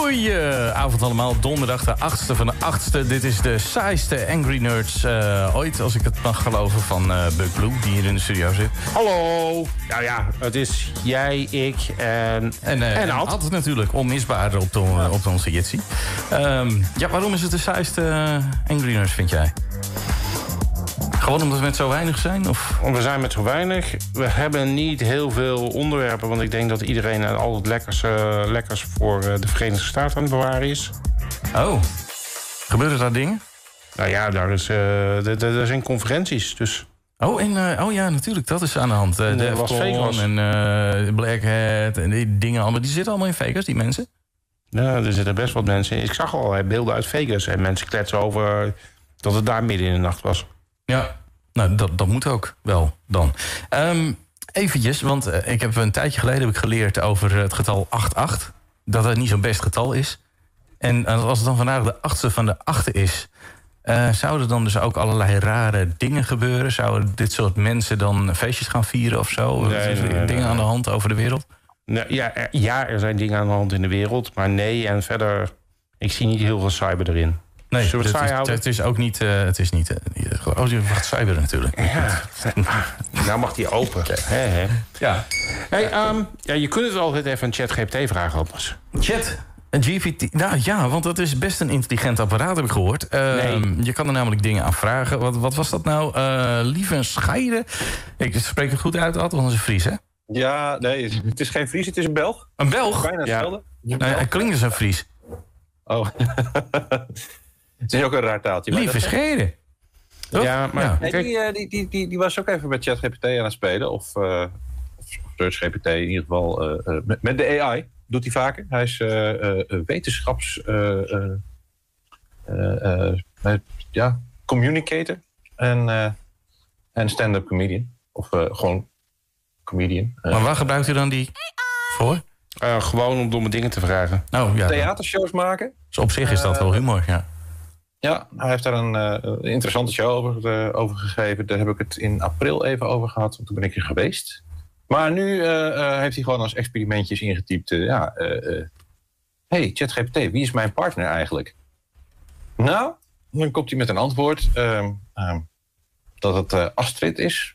Goedenavond allemaal, donderdag de 8e van de 8e. Dit is de saaiste Angry Nerds ooit, als ik het mag geloven, van Bug Blue, die hier in de studio zit. Hallo! Nou ja, het is jij, ik en Ad natuurlijk, onmisbaar op onze Jitsi. Waarom is het de saaiste Angry Nerds, vind jij? Gewoon omdat we met zo weinig zijn? Of? We zijn met zo weinig. We hebben niet heel veel onderwerpen, want ik denk dat iedereen al het lekkers voor de Verenigde Staten aan het bewaren is. Oh, gebeuren daar dingen? Nou ja, daar zijn conferenties, dus... Oh ja, natuurlijk, dat is aan de hand. De Las Vegas en Black Hat en die dingen allemaal. Die zitten allemaal in Vegas, die mensen? Ja, er zitten best wat mensen in. Ik zag al beelden uit Vegas en mensen kletsen over dat het daar midden in de nacht was. Ja, nou, dat moet ook wel dan. Eventjes, want ik heb een tijdje geleden geleerd over het getal 88. Dat het niet zo'n best getal is. En als het dan vandaag de 8e van de 8e is... zouden dan dus ook allerlei rare dingen gebeuren? Zouden dit soort mensen dan feestjes gaan vieren of zo? Nee, dingen aan de hand over de wereld? Er zijn dingen aan de hand in de wereld. Maar nee, en verder... Ik zie niet heel veel cyber erin. Nee, het is ook niet... het is niet je wacht, cyber natuurlijk. Ja, nou mag die open. Ja. Hey, je kunt het altijd even aan ChatGPT vragen anders. Een GPT, nou ja, want dat is best een intelligent apparaat, heb ik gehoord. Nee. Je kan er namelijk dingen aan vragen. Wat was dat nou? Lieve Scheide. Ik spreek het goed uit, want dat is een Fries, hè? Ja, nee, het is geen Fries, het is een Belg. Een Belg? Bijna hetzelfde. Nou, hij klinkt als een Fries. Oh. Het is ook een raar taaltje. Lieve Scheide. Ja, maar... Nee, die was ook even met ChatGPT aan het spelen. Of SearchGPT in ieder geval. Met de AI doet hij vaker. Hij is wetenschaps... communicator. En stand-up comedian. Of gewoon comedian. Maar waar gebruikt u dan die voor? Gewoon om domme dingen te vragen. Oh, ja, theatershows maken. Dus op zich is dat wel humor, ja. Ja, hij heeft daar een interessante show over gegeven. Daar heb ik het in april even over gehad, want toen ben ik er geweest. Maar nu heeft hij gewoon als experimentjes ingetypt... hey, ChatGPT, wie is mijn partner eigenlijk? Nou, dan komt hij met een antwoord... dat het Astrid is.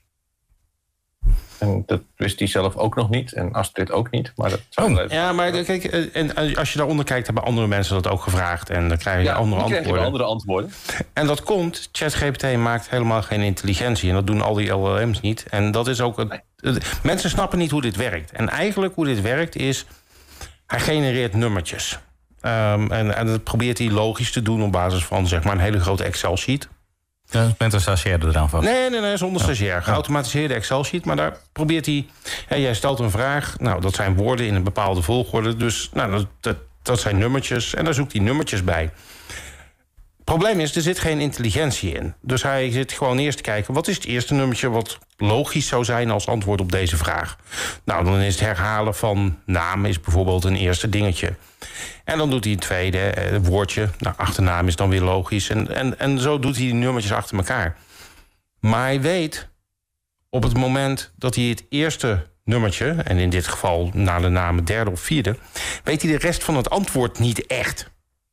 En dat wist hij zelf ook nog niet. En Astrid ook niet. Maar dat ja, maar kijk, en als je daaronder kijkt... hebben andere mensen dat ook gevraagd. En dan krijg je andere antwoorden. En dat komt, ChatGPT maakt helemaal geen intelligentie. En dat doen al die LLM's niet. En dat is ook... mensen snappen niet hoe dit werkt. En eigenlijk hoe dit werkt is... hij genereert nummertjes. En dat probeert hij logisch te doen... op basis van zeg maar een hele grote Excel-sheet... Ja, met een stagiair eraan vast. Nee, zonder stagiair. Geautomatiseerde Excel-sheet, maar daar probeert hij... jij stelt een vraag, nou, dat zijn woorden in een bepaalde volgorde... dus nou, dat zijn nummertjes en daar zoekt hij nummertjes bij. Het probleem is, er zit geen intelligentie in. Dus hij zit gewoon eerst te kijken... wat is het eerste nummertje wat logisch zou zijn als antwoord op deze vraag? Nou, dan is het herhalen van naam is bijvoorbeeld een eerste dingetje... En dan doet hij een tweede woordje. Nou, achternaam is dan weer logisch. En zo doet hij die nummertjes achter elkaar. Maar hij weet op het moment dat hij het eerste nummertje... en in dit geval na de naam het derde of vierde... weet hij de rest van het antwoord niet echt.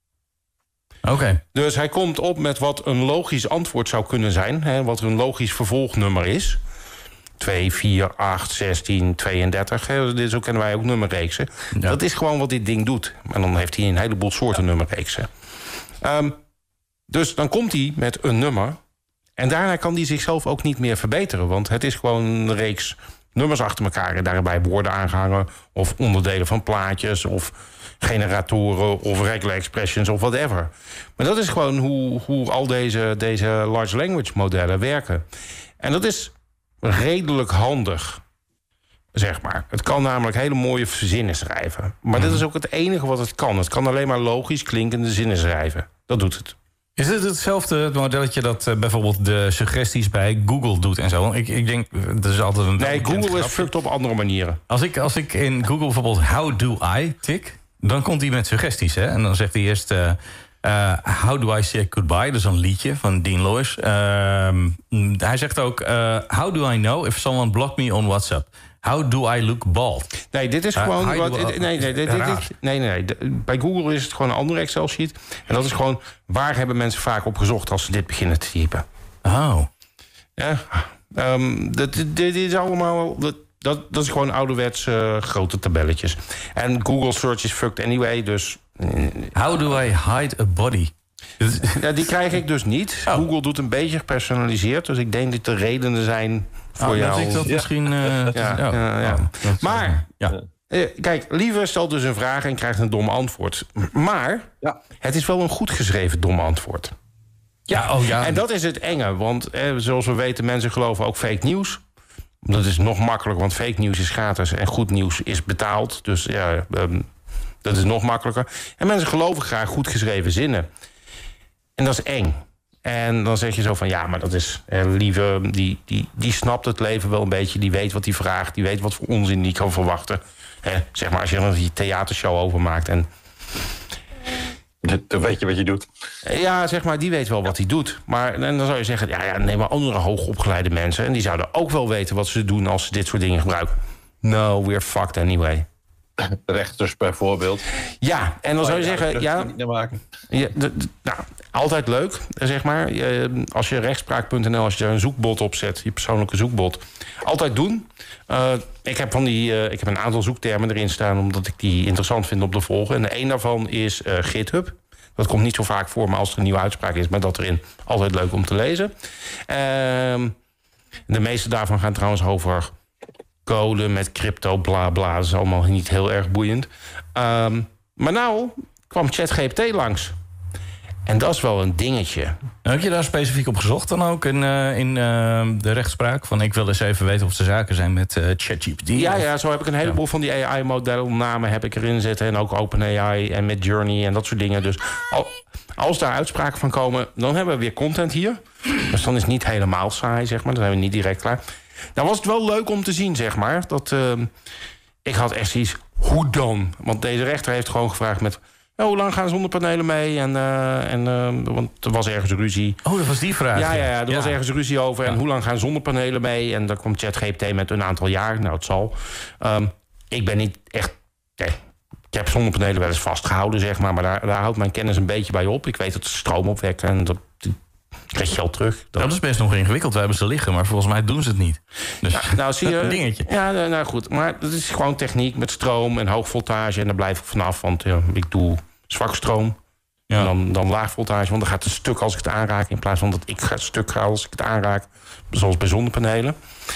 Oké. Dus hij komt op met wat een logisch antwoord zou kunnen zijn. Wat een logisch vervolgnummer is... 2, 4, 8, 16, 32. Zo kennen wij ook nummerreeksen. Ja. Dat is gewoon wat dit ding doet. En dan heeft hij een heleboel soorten nummerreeksen. Dus dan komt hij met een nummer. En daarna kan hij zichzelf ook niet meer verbeteren. Want het is gewoon een reeks nummers achter elkaar... en daarbij woorden aangehangen... of onderdelen van plaatjes... of generatoren of regular expressions of whatever. Maar dat is gewoon hoe al deze large language modellen werken. En dat is... redelijk handig, zeg maar. Het kan namelijk hele mooie zinnen schrijven. Maar dit is ook het enige wat het kan. Het kan alleen maar logisch klinkende zinnen schrijven. Dat doet het. Is het hetzelfde modelletje dat bijvoorbeeld de suggesties bij Google doet en zo? Ik denk, dat is altijd een... Nee, Google is fucked op andere manieren. Als ik in Google bijvoorbeeld how do I tik... dan komt hij met suggesties, hè? En dan zegt hij eerst... How do I say goodbye? Dat is een liedje van Dean Lewis. Hij zegt ook... How do I know if someone blocked me on WhatsApp? How do I look bald? Nee, dit is gewoon... Nee. Bij Google is het gewoon een andere Excel-sheet. En dat is gewoon... waar hebben mensen vaak op gezocht als ze dit beginnen te typen? Oh. Ja, dit is allemaal... Dat is gewoon ouderwets grote tabelletjes. En Google Search is fucked anyway, dus... How do I hide a body? Ja, die krijg ik dus niet. Oh. Google doet een beetje gepersonaliseerd. Dus ik denk dat er redenen zijn voor jou. Dat ik dat misschien... Maar, ja. Kijk, Lieve stelt dus een vraag en krijgt een dom antwoord. Maar het is wel een goed geschreven dom antwoord. Ja, oh ja. En dat is het enge. Want zoals we weten, mensen geloven ook fake nieuws. Dat is nog makkelijker, want fake nieuws is gratis en goed nieuws is betaald. Dus ja, dat is nog makkelijker. En mensen geloven graag goed geschreven zinnen. En dat is eng. En dan zeg je zo van, ja, maar dat is... Lieve, die snapt het leven wel een beetje. Die weet wat hij vraagt. Die weet wat voor onzin die kan verwachten. Zeg maar, als je er een theatershow over maakt. En dan weet je wat je doet. Ja, zeg maar, die weet wel wat hij doet. Maar en dan zou je zeggen, ja, neem maar andere hoogopgeleide mensen. En die zouden ook wel weten wat ze doen als ze dit soort dingen gebruiken. No, we're fucked anyway. Rechters bijvoorbeeld. Ja, en dan zou je zeggen... Nou, altijd leuk, zeg maar. Als je rechtspraak.nl, als je er een zoekbot op zet... je persoonlijke zoekbot, altijd doen. Ik heb een aantal zoektermen erin staan... omdat ik die interessant vind om te volgen. En een daarvan is GitHub. Dat komt niet zo vaak voor, maar als er een nieuwe uitspraak is... maar dat erin, altijd leuk om te lezen. De meeste daarvan gaan trouwens over... code met crypto, bla bla. Dat is allemaal niet heel erg boeiend. Maar nou kwam ChatGPT langs. En dat is wel een dingetje. Heb je daar specifiek op gezocht dan ook in de rechtspraak? Van ik wil eens even weten of er zaken zijn met ChatGPT. Ja, zo heb ik een heleboel van die AI-modelnamen heb ik erin zitten. En ook OpenAI en Midjourney en dat soort dingen. Dus als daar uitspraken van komen, dan hebben we weer content hier. Dus dan is het niet helemaal saai, zeg maar. Dan zijn we niet direct klaar. Nou was het wel leuk om te zien, zeg maar. Dat ik had echt iets, hoe dan? Want deze rechter heeft gewoon gevraagd met... hoe lang gaan zonnepanelen mee? Want er was ergens ruzie. Oh, dat was die vraag. Ja, er was ergens ruzie over. En hoe lang gaan zonnepanelen mee? En dan kwam ChatGPT met een aantal jaar. Nou, het zal. Ik ben niet echt... Ik heb zonnepanelen wel eens vastgehouden, zeg maar. Maar daar houdt mijn kennis een beetje bij op. Ik weet dat ze stroom opwekken en dat... krijg je geld terug. Dat is best nog ingewikkeld. We hebben ze liggen, maar volgens mij doen ze het niet. Dus nou zie je, een dingetje. Ja, nou goed. Maar dat is gewoon techniek met stroom en hoogvoltage. En daar blijf ik vanaf, want ik doe zwak stroom. Ja. En dan laag voltage, want dan gaat het stuk als ik het aanraak... in plaats van dat ik stuk ga als ik het aanraak. Zoals bij zonnepanelen.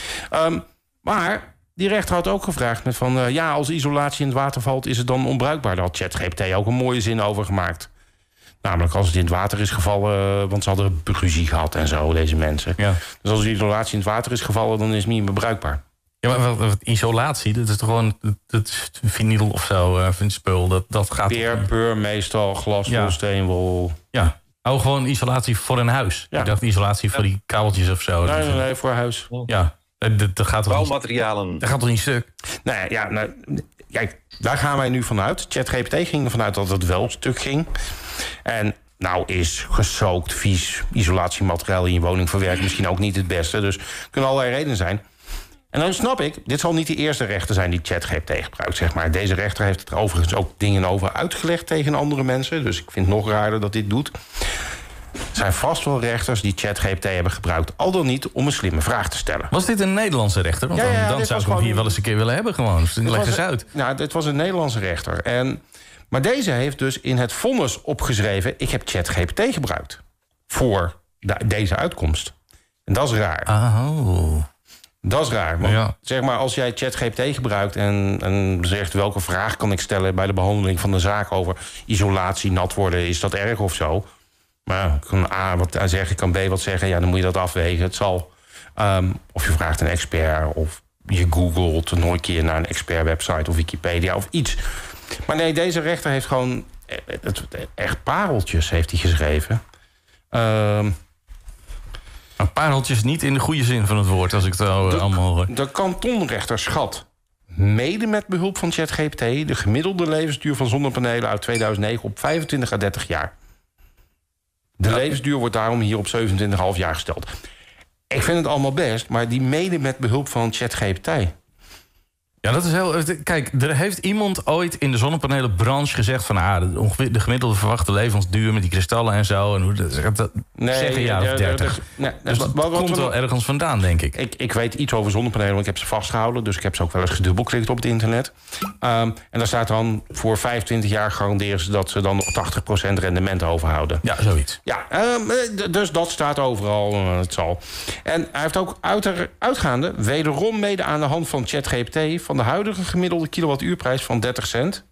Maar die rechter had ook gevraagd met van... als isolatie in het water valt, is het dan onbruikbaar? Daar had ChatGPT ook een mooie zin over gemaakt. Namelijk als het in het water is gevallen... want ze hadden ruzie gehad en zo, deze mensen. Ja. Dus als de isolatie in het water is gevallen... dan is het niet meer bruikbaar. Ja, maar wat isolatie, dat is toch gewoon... dat is vinyl of zo, spul. Dat gaat... Peur, meestal, glaswol, steenwol. Ja, gewoon isolatie voor een huis. Ja. Ik dacht isolatie voor die kabeltjes of zo. Nee, voor huis. Ja, dat gaat toch bouwmaterialen. Dat gaat toch niet stuk? Kijk, daar gaan wij nu vanuit. ChatGPT ging ervan uit dat het wel stuk ging. En nou is gesookt, vies isolatiemateriaal in je woning verwerken misschien ook niet het beste. Dus er kunnen allerlei redenen zijn. En dan snap ik, dit zal niet de eerste rechter zijn die ChatGPT gebruikt, zeg maar. Deze rechter heeft er overigens ook dingen over uitgelegd tegen andere mensen. Dus ik vind het nog raarder dat dit doet. Er zijn vast wel rechters die ChatGPT hebben gebruikt... al dan niet om een slimme vraag te stellen. Was dit een Nederlandse rechter? Want dan zou ik hem hier wel eens een keer willen hebben gewoon. Dus leg eens uit. Nou, dit was een Nederlandse rechter. Maar deze heeft dus in het vonnis opgeschreven... ik heb ChatGPT gebruikt voor deze uitkomst. En dat is raar. Oh. Dat is raar. Want zeg maar, als jij ChatGPT gebruikt en zegt... welke vraag kan ik stellen bij de behandeling van de zaak... over isolatie, nat worden, is dat erg of zo... Maar ik kan A wat zeggen, ik kan B wat zeggen. Ja, dan moet je dat afwegen. Het zal. Of je vraagt een expert. Of je googelt nog een keer naar een expert-website of Wikipedia of iets. Maar nee, deze rechter heeft gewoon echt pareltjes heeft hij geschreven. Pareltjes niet in de goede zin van het woord, als ik het allemaal hoor. De kantonrechter schat, mede met behulp van ChatGPT... de gemiddelde levensduur van zonnepanelen uit 2009 op 25 à 30 jaar. De levensduur wordt daarom hier op 27,5 jaar gesteld. Ik vind het allemaal best, maar die mede met behulp van ChatGPT. Ja, dat is heel... Kijk, er heeft iemand ooit in de zonnepanelenbranche gezegd van... ongeveer de gemiddelde verwachte levensduur met die kristallen en zo... En hoe dat zeggen, ja, of 30. Dus dat komt wel ergens vandaan, denk ik. Ik weet iets over zonnepanelen, want ik heb ze vastgehouden. Dus ik heb ze ook wel eens gedubbelklikt op het internet. En daar staat dan voor 25 jaar garanderen ze... dat ze dan nog 80% rendement overhouden. Ja, zoiets. Ja, dus dat staat overal. Het zal. En hij heeft ook uitgaande, wederom mede aan de hand van ChatGPT... van de huidige gemiddelde kilowattuurprijs van 30 cent.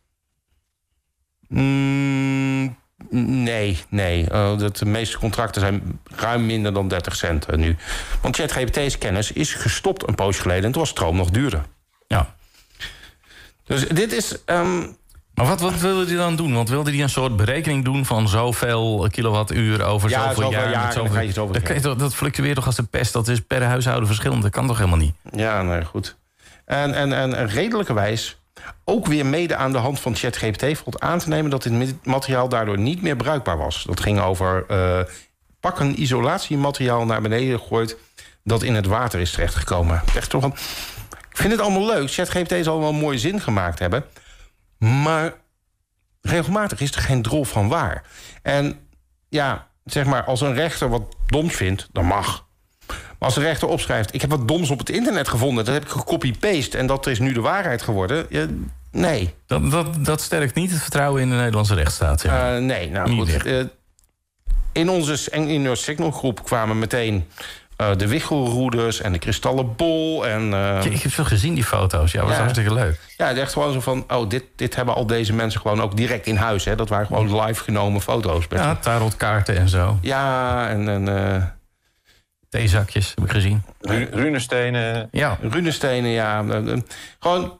Nee. De meeste contracten zijn ruim minder dan 30 cent nu. Want ChatGPT's kennis is gestopt een poosje geleden... en toen was stroom nog duurder. Ja. Dus dit is... Maar wat wilde hij dan doen? Want wilde hij een soort berekening doen van zoveel kilowattuur over zoveel jaar? Dat fluctueert toch als de pest? Dat is per huishouden verschillend. Dat kan toch helemaal niet? Ja, nee, goed. En redelijkerwijs, ook weer mede aan de hand van ChatGPT... valt aan te nemen dat dit materiaal daardoor niet meer bruikbaar was. Dat ging over pak een isolatiemateriaal naar beneden gegooid... dat in het water is terechtgekomen. Echt toch ik vind het allemaal leuk. ChatGPT zal wel een mooie zin gemaakt hebben... maar regelmatig is er geen drol van waar. En ja, zeg maar, als een rechter wat doms vindt, dan mag. Maar als de rechter opschrijft... ik heb wat doms op het internet gevonden... dat heb ik gecopy-paste en dat is nu de waarheid geworden... nee. Dat sterkt niet het vertrouwen in de Nederlandse rechtsstaat. Nee, nou goed. In onze Inner Signal groep kwamen meteen... de wichelroeders en de kristallen bol. Ik heb zo gezien, die foto's. Ja, was hartstikke leuk. Ja, het is echt gewoon zo van... dit hebben al deze mensen gewoon ook direct in huis. Hè? Dat waren gewoon live genomen foto's. Ja, tarotkaarten en zo. Ja, en theezakjes, heb ik gezien. Runestenen. Ja. Runestenen, ja. Gewoon...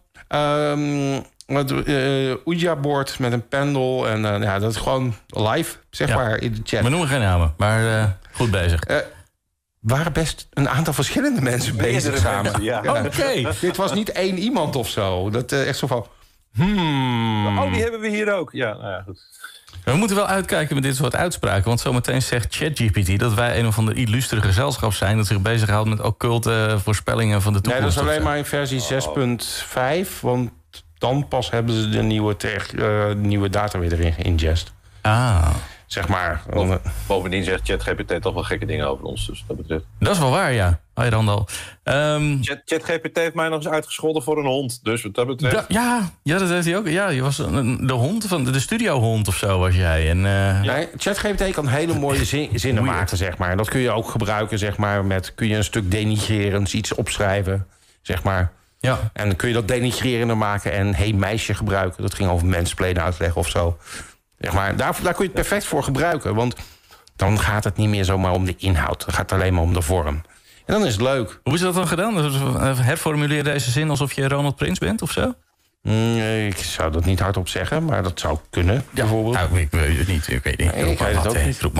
Ouija-board met een pendel. En dat is gewoon live, zeg maar, in de chat. We noemen geen namen, maar goed bezig. Waren best een aantal verschillende mensen bezig samen. Ja. Oké. Dit was niet één iemand of zo. Dat echt zo van... Oh, die hebben we hier ook. Ja, nou ja, goed. We moeten wel uitkijken met dit soort uitspraken. Want zometeen zegt ChatGPT dat wij een of ander illustere gezelschap zijn... dat zich bezighoudt met occulte voorspellingen van de toekomst. Nee, dat is alleen maar in versie 6.5. Want dan pas hebben ze de nieuwe data weer erin geingest. Zeg maar. Bovendien zegt ChatGPT toch wel gekke dingen over ons. Dus dat betreft. Dat is wel waar, ja. Hoi Randal. ChatGPT heeft mij nog eens uitgescholden voor een hond. Dus wat dat betreft. Ja, dat heeft hij ook. Ja, je was de hond van de studiohond of zo was jij. En, nee, ChatGPT kan hele mooie zinnen maken, zeg maar. En dat kun je ook gebruiken, zeg maar. Kun je een stuk denigrerends iets opschrijven, zeg maar. Ja. En dan kun je dat denigrerender maken en hey meisje gebruiken. Dat ging over mensplenen uitleggen of zo. Zeg maar, daar kun je het perfect voor gebruiken. Want dan gaat het niet meer zomaar om de inhoud. Dan gaat het alleen maar om de vorm. En dan is het leuk. Hoe is dat dan gedaan? Herformuleer deze zin alsof je Ronald Prins bent of zo? Ik zou dat niet hardop zeggen, maar dat zou kunnen, bijvoorbeeld. Nou, ik weet het niet. Ik weet niet. Ik weet het ook niet.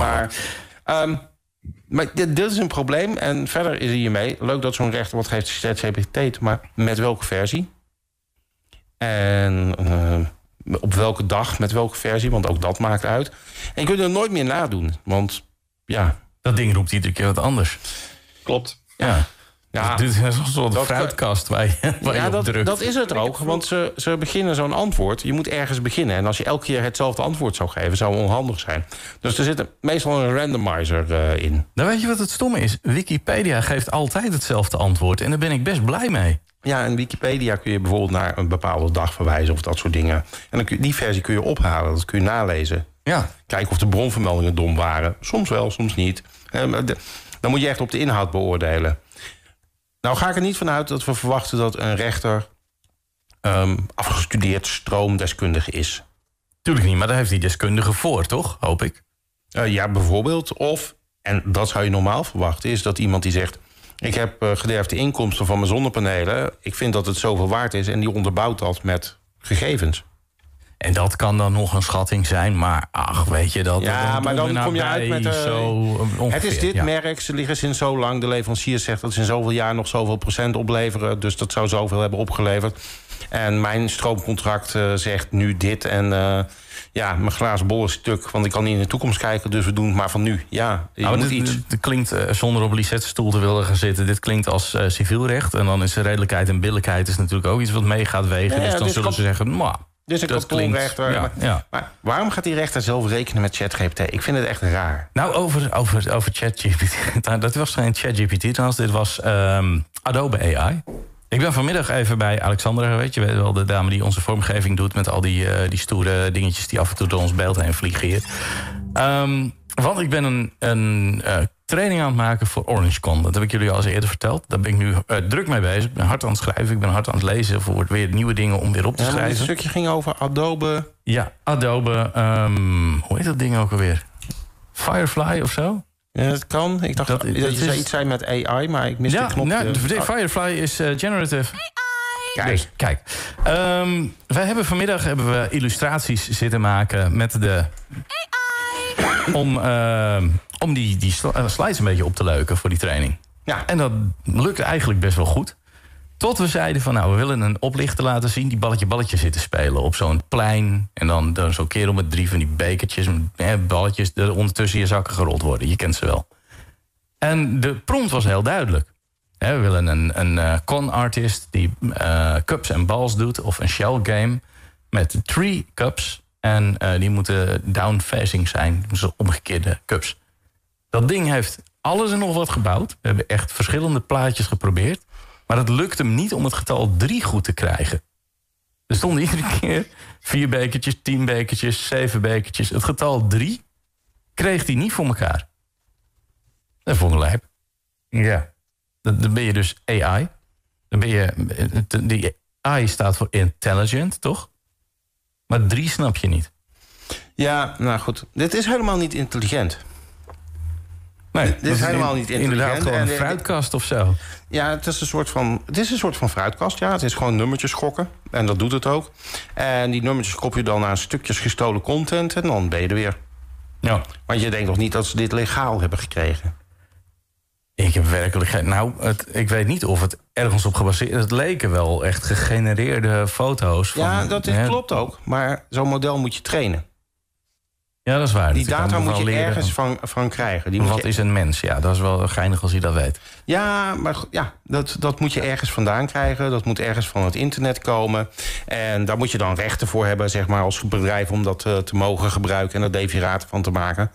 Maar dit is een probleem. En verder is hiermee... leuk dat zo'n rechter wat geeft ChatGPT... maar met welke versie? En op welke dag, met welke versie? Want ook dat maakt uit. En je kunt het nooit meer nadoen. Want, ja... Dat ding roept iedere keer wat anders. Klopt. Ja. Dit is een soort fruitkast waar je op drukt. Dat is het ook, want ze beginnen zo'n antwoord. Je moet ergens beginnen. En als je elke keer hetzelfde antwoord zou geven... zou onhandig zijn. Dus er zit meestal een randomizer in. Nou, weet je wat het stomme is? Wikipedia geeft altijd hetzelfde antwoord. En daar ben ik best blij mee. Ja, in Wikipedia kun je bijvoorbeeld naar een bepaalde dag verwijzen... of dat soort dingen. En dan die versie kun je ophalen, dat kun je nalezen. Ja. Kijken of de bronvermeldingen dom waren. Soms wel, soms niet. Dan moet je echt op de inhoud beoordelen. Nou ga ik er niet vanuit dat we verwachten dat een rechter... afgestudeerd stroomdeskundige is. Tuurlijk niet, maar daar heeft die deskundige voor, toch? Hoop ik. Ja, bijvoorbeeld. Of, en dat zou je normaal verwachten... is dat iemand die zegt... ik heb gederfde inkomsten van mijn zonnepanelen... ik vind dat het zoveel waard is... en die onderbouwt dat met gegevens. En dat kan dan nog een schatting zijn, maar ach, weet je dat... Ja, maar dan kom je uit met... het is dit merk, ze liggen sinds zo lang. De leverancier zegt dat ze in zoveel jaar nog zoveel procent opleveren. Dus dat zou zoveel hebben opgeleverd. En mijn stroomcontract zegt nu dit. En mijn glazen bol is stuk, want ik kan niet in de toekomst kijken. Dus we doen het maar van nu. Ja, moet iets. Het klinkt, zonder op Lisette's stoel te willen gaan zitten... dit klinkt als civielrecht. En dan is redelijkheid en billijkheid is natuurlijk ook iets wat mee gaat wegen. Dus dan zullen ze zeggen... Dus een kantonrechter. Maar waarom gaat die rechter zelf rekenen met ChatGPT? Ik vind het echt raar. Nou, over ChatGPT. Dat was geen ChatGPT trouwens. Dit was Adobe AI. Ik ben vanmiddag even bij Alexandra, weet je wel, de dame die onze vormgeving doet... met al die stoere dingetjes die af en toe door ons beeld heen vliegen hier. Want ik ben een training aan het maken voor OrangeCon. Dat heb ik jullie al eens eerder verteld. Daar ben ik nu druk mee bezig. Ik ben hard aan het schrijven, ik ben hard aan het lezen... voor weer nieuwe dingen om weer op te schrijven. Dit stukje ging over Adobe... Ja, Adobe... hoe heet dat ding ook alweer? Firefly of zo? Ja, dat kan. Ik dacht dat je iets zei met AI, maar ik mis de knop. Firefly is generative AI. Dus, kijk. Wij hebben vanmiddag illustraties zitten maken met de AI. Om die slides een beetje op te leuken voor die training. Ja. En dat lukte eigenlijk best wel goed. Tot we zeiden van, we willen een oplichter laten zien... die balletje zitten spelen op zo'n plein. En dan zo'n kerel met 3 van die bekertjes... balletjes er ondertussen je zakken gerold worden. Je kent ze wel. En de prompt was heel duidelijk. We willen een con-artist die cups en balls doet... of een shell game met 3 cups... en die moeten down-facing zijn, dus omgekeerde cups. Dat ding heeft alles en nog wat gebouwd. We hebben echt verschillende plaatjes geprobeerd... maar het lukt hem niet om het getal 3 goed te krijgen. Er stonden iedere keer 4 bekertjes, 10 bekertjes, 7 bekertjes. Het getal 3 kreeg hij niet voor elkaar. Dat vond ik lijp. Ja. Dan ben je dus AI. Dan ben je... Die AI staat voor intelligent, toch? Maar 3 snap je niet. Ja, nou goed. Dit is helemaal niet intelligent. Nee, dit is helemaal niet intelligent. Inderdaad gewoon een fruitkast of zo. Ja, het is een soort van fruitkast. Ja, het is gewoon nummertjes gokken. En dat doet het ook. En die nummertjes kop je dan aan stukjes gestolen content... en dan ben je er weer. Ja. Want je denkt nog niet dat ze dit legaal hebben gekregen. Ik heb werkelijk geen... Nou, ik weet niet of het ergens op gebaseerd is. Het leken wel echt gegenereerde foto's. Ja, dat klopt ook. Maar zo'n model moet je trainen. Ja, dat is waar. Die data moet je ergens van krijgen. Wat is een mens? Ja, dat is wel geinig als je dat weet. Ja, maar dat moet je ergens vandaan krijgen. Dat moet ergens van het internet komen. En daar moet je dan rechten voor hebben, zeg maar, als bedrijf... om dat te mogen gebruiken en er derivaten van te maken.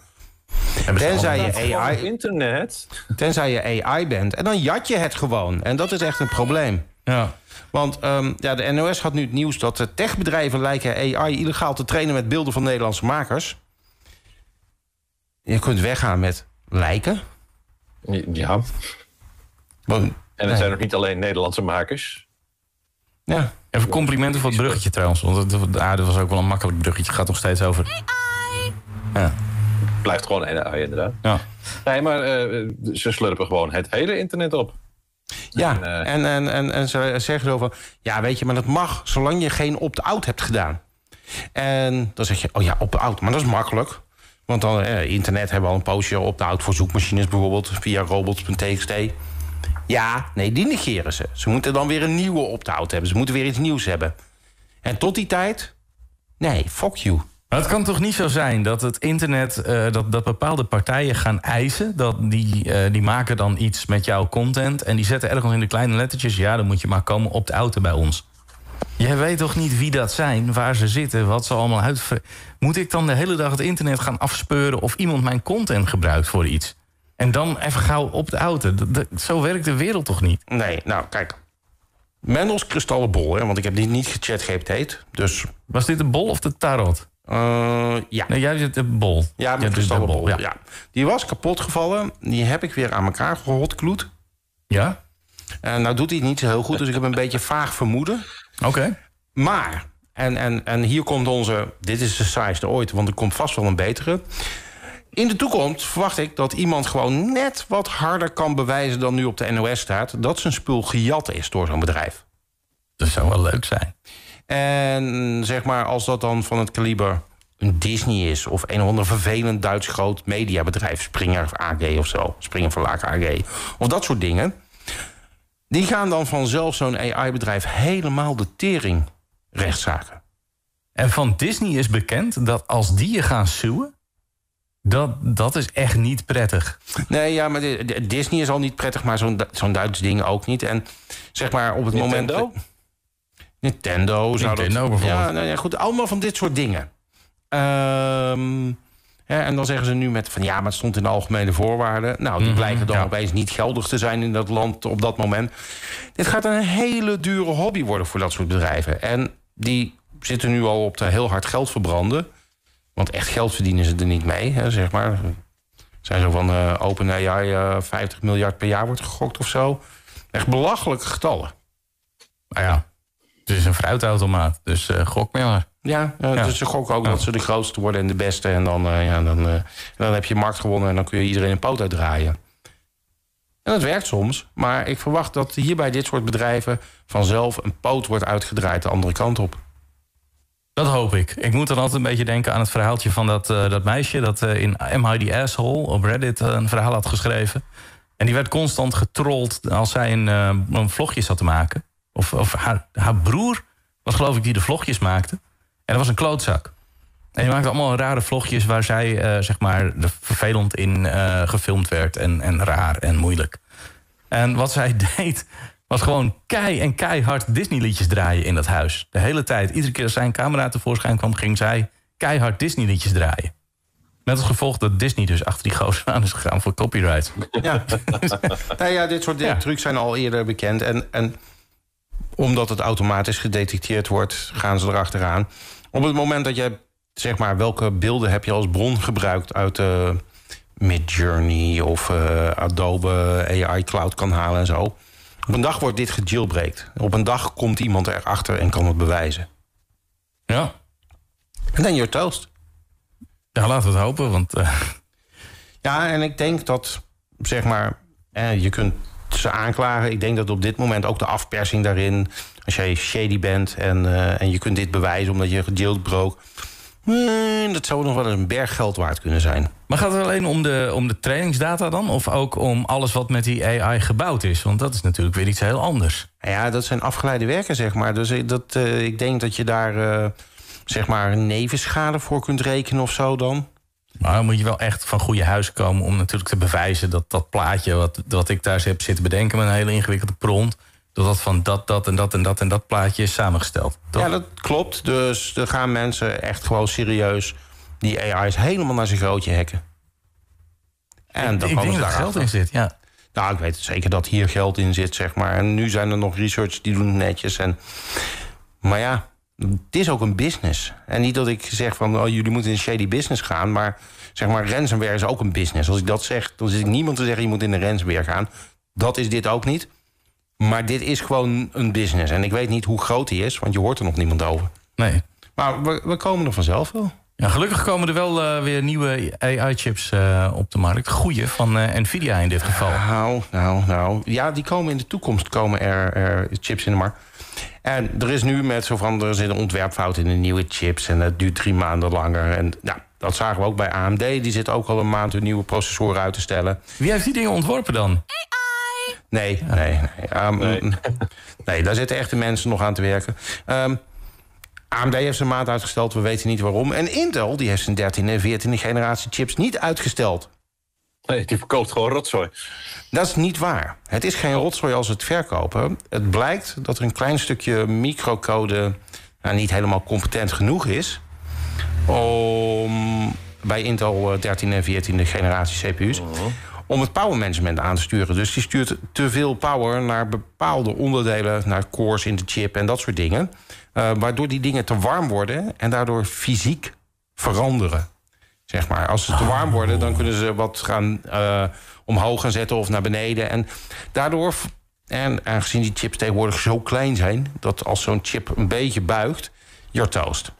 Tenzij je AI bent. En dan jat je het gewoon. En dat is echt een probleem. Ja. Want de NOS had nu het nieuws dat de techbedrijven lijken AI illegaal te trainen met beelden van Nederlandse makers. Je kunt weggaan met lijken. Ja. En het zijn nog niet alleen Nederlandse makers. Ja. Even complimenten voor het bruggetje trouwens. Want dat was ook wel een makkelijk bruggetje. Het gaat nog steeds over AI. Ja. Blijft gewoon AI inderdaad. Ja. Nee, maar ze slurpen gewoon het hele internet op. Ja, en ze zeggen zo van... ja, weet je, maar dat mag zolang je geen opt-out hebt gedaan. En dan zeg je, oh ja, opt-out, maar dat is makkelijk. Want dan, internet hebben we al een poosje opt-out voor zoekmachines bijvoorbeeld... via robots.txt. Ja, nee, die negeren ze. Ze moeten dan weer een nieuwe opt-out hebben. Ze moeten weer iets nieuws hebben. En tot die tijd... nee, fuck you. Maar het kan toch niet zo zijn dat het internet... dat bepaalde partijen gaan eisen... dat die maken dan iets met jouw content... en die zetten ergens in de kleine lettertjes... ja, dan moet je maar komen opt-outen bij ons. Jij weet toch niet wie dat zijn, waar ze zitten... wat ze allemaal uit... Moet ik dan de hele dag het internet gaan afspeuren... of iemand mijn content gebruikt voor iets? En dan even gauw opt-outen. Zo werkt de wereld toch niet? Nee, nou, kijk... Mendels kristallenbol, hè, want ik heb die niet gechat-GPT. Dus... Was dit de bol of de tarot? Ja. Nee, jij zit de bol. Ja, de kristallenbol. Ja. Die was kapot gevallen. Die heb ik weer aan elkaar gehotkloed. Ja? En nou doet hij het niet zo heel goed, dus ik heb een beetje vaag vermoeden. Oké. Maar, en hier komt onze... dit is de saaiste ooit, want er komt vast wel een betere. In de toekomst verwacht ik dat iemand gewoon net wat harder kan bewijzen... dan nu op de NOS staat, dat zijn spul gejat is door zo'n bedrijf. Dat zou wel leuk zijn. En zeg maar, als dat dan van het kaliber een Disney is... of een of ander vervelend Duits groot mediabedrijf... Springer AG of zo, Springer Verlag AG... of dat soort dingen... die gaan dan vanzelf zo'n AI-bedrijf helemaal de tering rechtszaken. En van Disney is bekend dat als die je gaan suwen... Dat is echt niet prettig. Nee, ja, maar Disney is al niet prettig... maar zo'n Duits ding ook niet. En zeg maar op het Nintendo? moment... Nintendo bijvoorbeeld. Ja, nou ja, goed, allemaal van dit soort dingen. En dan zeggen ze nu met van... ja, maar het stond in de algemene voorwaarden. Nou, die blijken dan opeens niet geldig te zijn in dat land op dat moment. Dit gaat een hele dure hobby worden voor dat soort bedrijven. En die zitten nu al op te heel hard geld verbranden... Want echt geld verdienen ze er niet mee, hè, zeg maar. Zijn zo van OpenAI 50 miljard per jaar wordt gegokt of zo. Echt belachelijke getallen. Nou ja, het is een fruitautomaat, dus gok maar. Ja, dus ze gokken ook dat ze de grootste worden en de beste. En dan heb je markt gewonnen en dan kun je iedereen een poot uitdraaien. En dat werkt soms, maar ik verwacht dat hier bij dit soort bedrijven... vanzelf een poot wordt uitgedraaid de andere kant op. Dat hoop ik. Ik moet dan altijd een beetje denken aan het verhaaltje van dat meisje... dat in Am I the Asshole op Reddit een verhaal had geschreven. En die werd constant getrold als zij een vlogje zat te maken. Of haar broer was geloof ik die de vlogjes maakte. En dat was een klootzak. En die maakte allemaal rare vlogjes waar zij zeg maar vervelend in gefilmd werd. En raar en moeilijk. En wat zij deed... was gewoon keihard Disney-liedjes draaien in dat huis. De hele tijd. Iedere keer als zijn camera tevoorschijn kwam... ging zij keihard Disney-liedjes draaien. Met als gevolg dat Disney dus achter die gozer aan is gegaan voor copyright. Ja, nou ja, dit soort trucs zijn al eerder bekend. En omdat het automatisch gedetecteerd wordt... gaan ze erachteraan. Op het moment dat je, zeg maar... welke beelden heb je als bron gebruikt uit... Midjourney of Adobe AI Cloud kan halen en zo... Op een dag wordt dit gejailbreakt. Op een dag komt iemand erachter en kan het bewijzen. Ja. En dan you're toast. Ja, laten we het hopen, want... Ja, en ik denk dat, zeg maar... je kunt ze aanklagen. Ik denk dat op dit moment ook de afpersing daarin... als jij shady bent en je kunt dit bewijzen omdat je gejailbroke... dat zou nog wel eens een berg geld waard kunnen zijn. Maar gaat het alleen om de trainingsdata dan? Of ook om alles wat met die AI gebouwd is? Want dat is natuurlijk weer iets heel anders. Ja, dat zijn afgeleide werken, zeg maar. Dus ik denk dat je daar zeg maar nevenschade voor kunt rekenen of zo dan. Maar dan moet je wel echt van goede huis komen... om natuurlijk te bewijzen dat plaatje wat ik daar heb zitten bedenken... met een hele ingewikkelde prompt... dat van dat plaatje is samengesteld. Toch? Ja, dat klopt. Dus er gaan mensen echt gewoon serieus... die AI's helemaal naar zijn grootje hacken. En ik denk dat er geld in zit, ja. Nou, ik weet zeker dat hier geld in zit, zeg maar. En nu zijn er nog research die doen het netjes. Maar ja, het is ook een business. En niet dat ik zeg van, jullie moeten in een shady business gaan... maar zeg maar, ransomware is ook een business. Als ik dat zeg, dan zit ik niemand te zeggen... je moet in een ransomware gaan. Dat is dit ook niet. Maar dit is gewoon een business. En ik weet niet hoe groot die is, want je hoort er nog niemand over. Nee. Maar we komen er vanzelf wel. Ja, gelukkig komen er wel weer nieuwe AI-chips op de markt. Goeie, van Nvidia in dit geval. Nou. Ja, die komen in de toekomst komen er chips in de markt. En er is nu met zo van, er zit een ontwerpfout in de nieuwe chips... en dat duurt 3 maanden langer. En nou, dat zagen we ook bij AMD. Die zit ook al een maand hun nieuwe processoren uit te stellen. Wie heeft die dingen ontworpen dan? Nee, daar zitten echte mensen nog aan te werken. AMD heeft zijn maand uitgesteld, we weten niet waarom. En Intel die heeft zijn 13e en 14e generatie chips niet uitgesteld. Nee, die verkoopt gewoon rotzooi. Dat is niet waar. Het is geen rotzooi als het verkopen. Het blijkt dat er een klein stukje microcode... niet helemaal competent genoeg is... om bij Intel 13e en 14e generatie CPU's... om het power management aan te sturen. Dus die stuurt te veel power naar bepaalde onderdelen... naar cores in de chip en dat soort dingen... waardoor die dingen te warm worden... en daardoor fysiek veranderen. Zeg maar. Als ze te warm worden, dan kunnen ze wat gaan omhoog gaan zetten... of naar beneden. En daardoor, en aangezien die chips tegenwoordig zo klein zijn... dat als zo'n chip een beetje buigt, you're toast.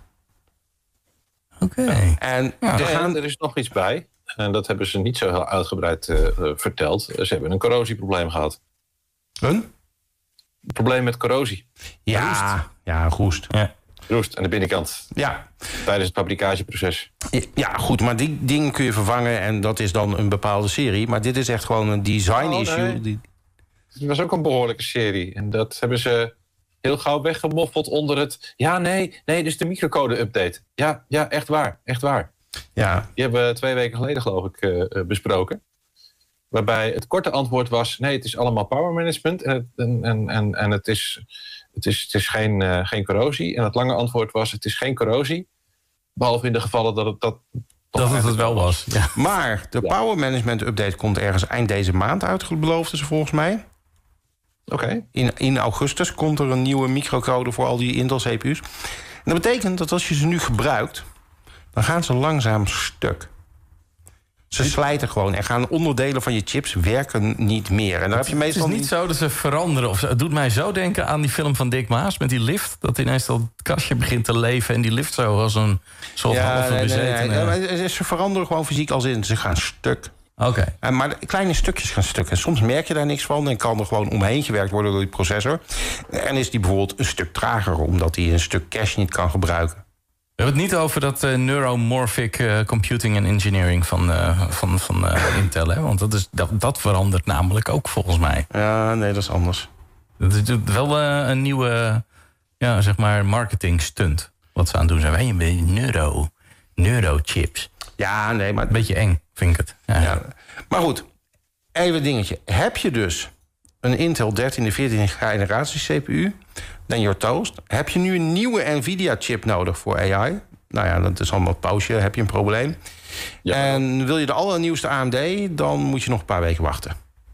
Oké. En er is nog iets bij... En dat hebben ze niet zo heel uitgebreid verteld. Ze hebben een corrosieprobleem gehad. Een probleem met corrosie. Ja, roest. Roest aan de binnenkant. Ja. Tijdens het fabrikageproces. Ja, goed, maar die dingen kun je vervangen en dat is dan een bepaalde serie. Maar dit is echt gewoon een design issue. Nee. Het was ook een behoorlijke serie. En dat hebben ze heel gauw weggemoffeld onder het... Ja, nee, dit is de microcode-update. Ja, echt waar. Ja. Die hebben we 2 weken geleden, geloof ik, besproken. Waarbij het korte antwoord was... Nee, het is allemaal power management en het is geen corrosie. En het lange antwoord was... Het is geen corrosie. Behalve in de gevallen dat het wel was. Ja. Maar de power management update komt ergens eind deze maand uit, beloofden ze volgens mij. Oké. In augustus komt er een nieuwe microcode voor al die Intel CPU's. En dat betekent dat als je ze nu gebruikt... dan gaan ze langzaam stuk. Ze slijten gewoon en gaan onderdelen van je chips werken niet meer. En daar heb je meestal het is niet zo dat ze veranderen. Het doet mij zo denken aan die film van Dick Maas met die lift. Dat ineens dat kastje begint te leven en die lift zo als een soort halve bezetene. Nee. Ze veranderen gewoon fysiek als in. Ze gaan stuk. Oké. Maar kleine stukjes gaan stuk. En soms merk je daar niks van en kan er gewoon omheen gewerkt worden door die processor. En is die bijvoorbeeld een stuk trager omdat hij een stuk cache niet kan gebruiken. We hebben het niet over dat neuromorphic computing en engineering van Intel, hè? Want dat verandert namelijk ook volgens mij. Ja, nee, dat is anders. Dat is wel een nieuwe, zeg maar, marketing stunt. Wat ze aan het doen zijn. Wij een beetje neurochips. Ja, nee, maar... Een beetje eng, vind ik het. Ja. Maar goed, even een dingetje. Heb je dus een Intel 13e, 14e generatie CPU... dan your toast. Heb je nu een nieuwe Nvidia-chip nodig voor AI? Nou ja, dat is allemaal pauze, heb je een probleem. Ja. En wil je de allernieuwste AMD, dan moet je nog een paar weken wachten.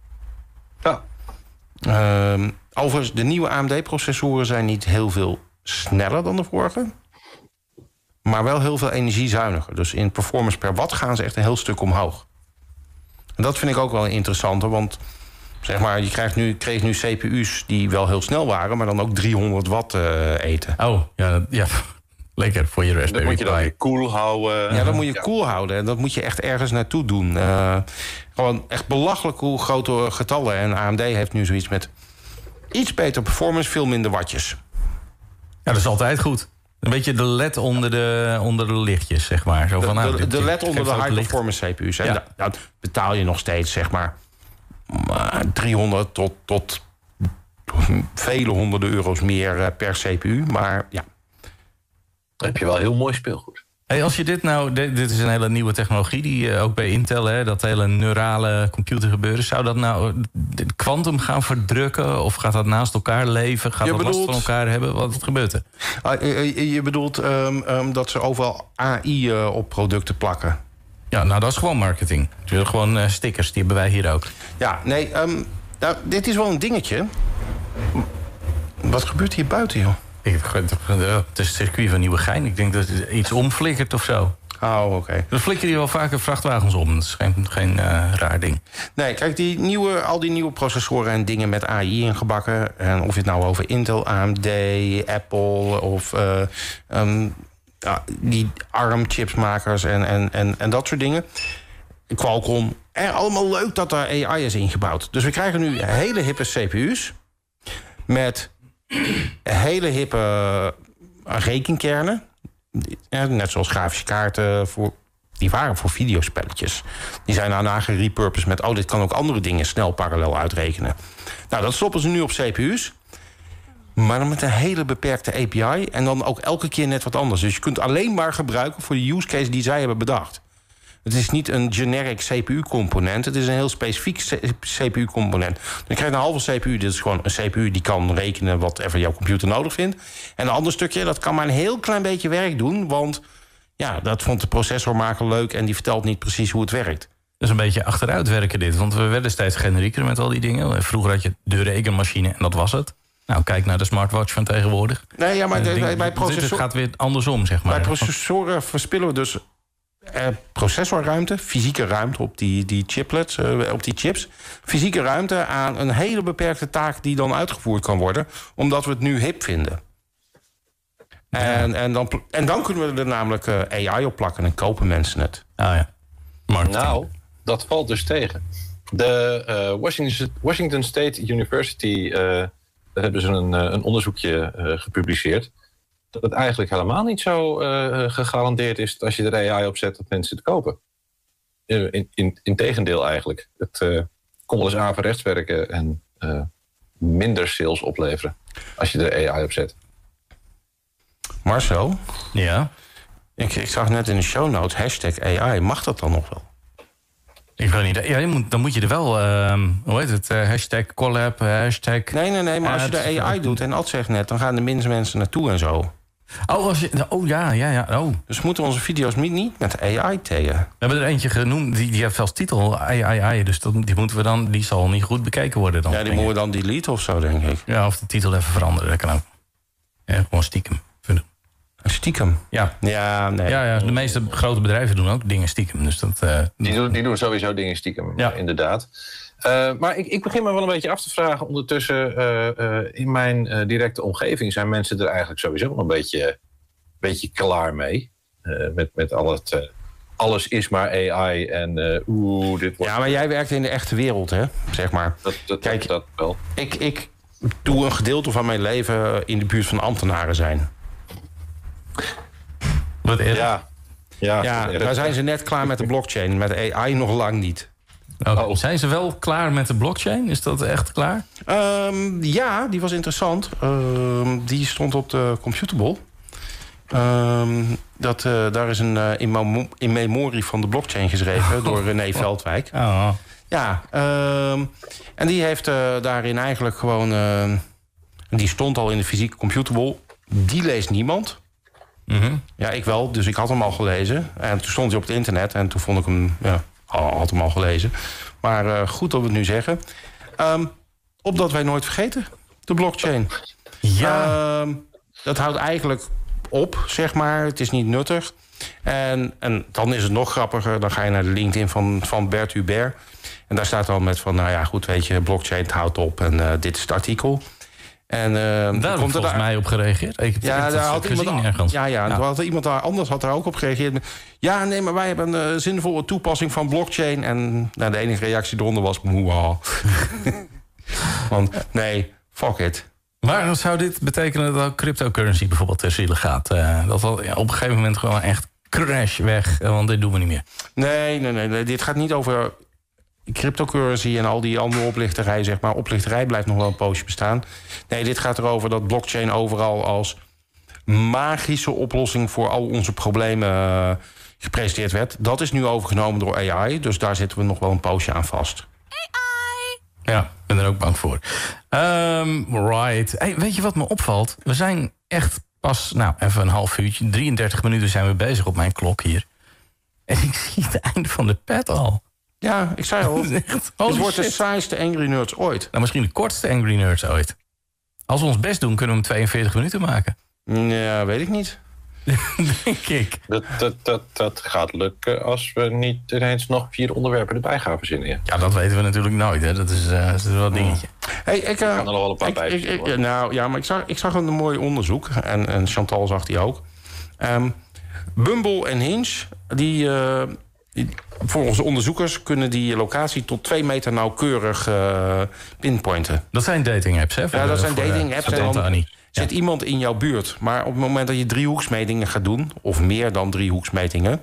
Ja. Overigens, de nieuwe AMD-processoren zijn niet heel veel sneller dan de vorige... maar wel heel veel energiezuiniger. Dus in performance per watt gaan ze echt een heel stuk omhoog. En dat vind ik ook wel interessant, want... zeg maar, je kreeg nu CPU's die wel heel snel waren... maar dan ook 300 watt eten. Oh, ja. Lekker voor je Raspberry Pi. Dan moet je dan weer koel houden. Ja, dat moet je koel houden. En dat moet je echt ergens naartoe doen. Gewoon echt belachelijk hoe grote getallen. En AMD heeft nu zoiets met iets beter performance, veel minder wattjes. Ja, dat is altijd goed. Een beetje de LED onder de lichtjes, zeg maar. Zo van, de LED onder de high-performance CPU's. En dat betaal je nog steeds, zeg maar... 300 tot vele honderden euro's meer per CPU. Maar ja. Dan heb je wel heel mooi speelgoed. Hey, als je dit nou... Dit is een hele nieuwe technologie die ook bij Intel... Hè, dat hele neurale computer gebeuren. Zou dat nou de quantum gaan verdrukken? Of gaat dat naast elkaar leven? Gaat dat last van elkaar hebben? Wat gebeurt er? Je bedoelt dat ze overal AI op producten plakken? Ja, nou, dat is gewoon marketing. Gewoon stickers, die hebben wij hier ook. Ja, nee, dit is wel een dingetje. Wat gebeurt hier buiten, joh? Het is het circuit van Nieuwegein. Ik denk dat het iets omflikkert of zo. Oh, oké. Dan flikkeren die wel vaker vrachtwagens om. Dat is geen raar ding. Nee, kijk, al die nieuwe processoren en dingen met AI ingebakken... en of je het nou over Intel, AMD, Apple of... die ARM-chipsmakers en dat soort dingen. Qualcomm. Allemaal leuk dat daar AI is ingebouwd. Dus we krijgen nu hele hippe CPU's... met hele hippe rekenkernen. Net zoals grafische kaarten. Die waren voor videospelletjes. Die zijn daarna gerepurposed met... dit kan ook andere dingen snel parallel uitrekenen. Nou, dat stoppen ze nu op CPU's. Maar dan met een hele beperkte API. En dan ook elke keer net wat anders. Dus je kunt alleen maar gebruiken voor de use case die zij hebben bedacht. Het is niet een generic CPU-component. Het is een heel specifiek CPU-component. Dan krijg je een halve CPU. Dit is gewoon een CPU die kan rekenen wat even jouw computer nodig vindt. En een ander stukje, dat kan maar een heel klein beetje werk doen. Want ja, dat vond de processormaker leuk en die vertelt niet precies hoe het werkt. Dat is een beetje achteruitwerken dit. Want we werden steeds generieker met al die dingen. Vroeger had je de rekenmachine en dat was het. Nou, kijk naar de smartwatch van tegenwoordig. Nee, ja, maar bij processoren... Het gaat weer andersom, zeg maar. Bij processoren verspillen we dus processorruimte, fysieke ruimte op die chiplets, op die chips. Fysieke ruimte aan een hele beperkte taak die dan uitgevoerd kan worden, omdat we het nu hip vinden. Ja. En dan kunnen we er namelijk AI op plakken en kopen mensen het. Ja. Marketing. Nou, dat valt dus tegen. De Washington State University, daar hebben ze een onderzoekje gepubliceerd. dat het eigenlijk helemaal niet zo gegarandeerd is... dat als je er AI op zet, dat mensen het kopen. Integendeel eigenlijk. Het kon wel eens averechts werken en minder sales opleveren... als je er AI op zet. Marcel? Ja? Ik zag net in de show notes #AI. Mag dat dan nog wel? Ik weet niet. Ja, dan moet je er wel... hoe heet het? #collab, hashtag... Nee, maar als je de AI doet en Ad zegt net... dan gaan de minste mensen naartoe en zo. Ja. Oh. Dus moeten onze video's niet met AI taggen. We hebben er eentje genoemd, die heeft zelfs titel AI. Dus die zal niet goed bekeken worden dan. Ja, die moeten we dan delete of zo, denk ik. Ja, of de titel even veranderen, dat kan ook. Ja, gewoon stiekem. Stiekem? Ja. Ja, nee. Ja, de meeste grote bedrijven doen ook dingen stiekem. Dus dat, die doen sowieso dingen stiekem, inderdaad. Maar ik begin me wel een beetje af te vragen ondertussen... in mijn directe omgeving zijn mensen er eigenlijk sowieso wel een beetje klaar mee. Met al het... alles is maar AI en dit wordt... Ja, maar jij werkt in de echte wereld, hè? Zeg maar. Kijk, dat wel. Ik doe een gedeelte van mijn leven in de buurt van ambtenaren zijn. Wat erg. Ja, daar zijn ze net klaar met de blockchain. Met AI nog lang niet. Zijn ze wel klaar met de blockchain? Is dat echt klaar? Ja, die was interessant. Die stond op de Computable. Daar is een in memorie van de blockchain geschreven door René Veldwijk. Oh. Ja, en die heeft daarin eigenlijk gewoon... die stond al in de fysieke Computable. Die leest niemand. Mm-hmm. Ja, ik wel, dus ik had hem al gelezen. En toen stond hij op het internet en toen vond ik hem... Ja, had hem al gelezen. Maar goed dat we het nu zeggen. Opdat wij nooit vergeten, de blockchain. Ja. Dat houdt eigenlijk op, zeg maar. Het is niet nuttig. En dan is het nog grappiger. Dan ga je naar de LinkedIn van Bert Hubert. En daar staat dan met van... nou ja, goed, weet je, blockchain het houdt op. En dit is het artikel. En daar komt volgens mij op gereageerd. Daar had iemand ergens. Iemand anders had daar ook op gereageerd. Ja, nee, maar wij hebben een zinvolle toepassing van blockchain. En de enige reactie eronder was... Want nee, fuck it. Maar zou dit betekenen dat ook cryptocurrency bijvoorbeeld ter ziele gaat? Dat op een gegeven moment gewoon echt crash weg, want dit doen we niet meer. Nee. Dit gaat niet over cryptocurrency en al die andere oplichterij, zeg maar. Oplichterij blijft nog wel een poosje bestaan. Nee, dit gaat erover dat blockchain overal als magische oplossing voor al onze problemen gepresenteerd werd. Dat is nu overgenomen door AI, dus daar zitten we nog wel een poosje aan vast. Ja, ik ben er ook bang voor. Right. Hey, weet je wat me opvalt? We zijn echt pas, even een half uurtje, 33 minuten zijn we bezig op mijn klok hier. En ik zie het einde van de pad al. Ja, ik zei al. Het wordt de saaiste Angry Nerds ooit. Nou, misschien de kortste Angry Nerds ooit. Als we ons best doen, kunnen we hem 42 minuten maken. Ja, weet ik niet. Denk ik. Dat gaat lukken als we niet ineens nog 4 onderwerpen erbij gaan verzinnen. Ja, dat weten we natuurlijk nooit. Hè. Dat is wel een dingetje. Hey, ik kan er nog wel een paar bij. Maar ik zag een mooi onderzoek. En Chantal zag die ook. Bumble en Hinge, die volgens de onderzoekers kunnen die locatie tot 2 meter nauwkeurig pinpointen. Dat zijn dating apps, hè? Ja, dat zijn dating apps. En dan zit iemand in jouw buurt. Maar op het moment dat je driehoeksmetingen gaat doen, of meer dan driehoeksmetingen,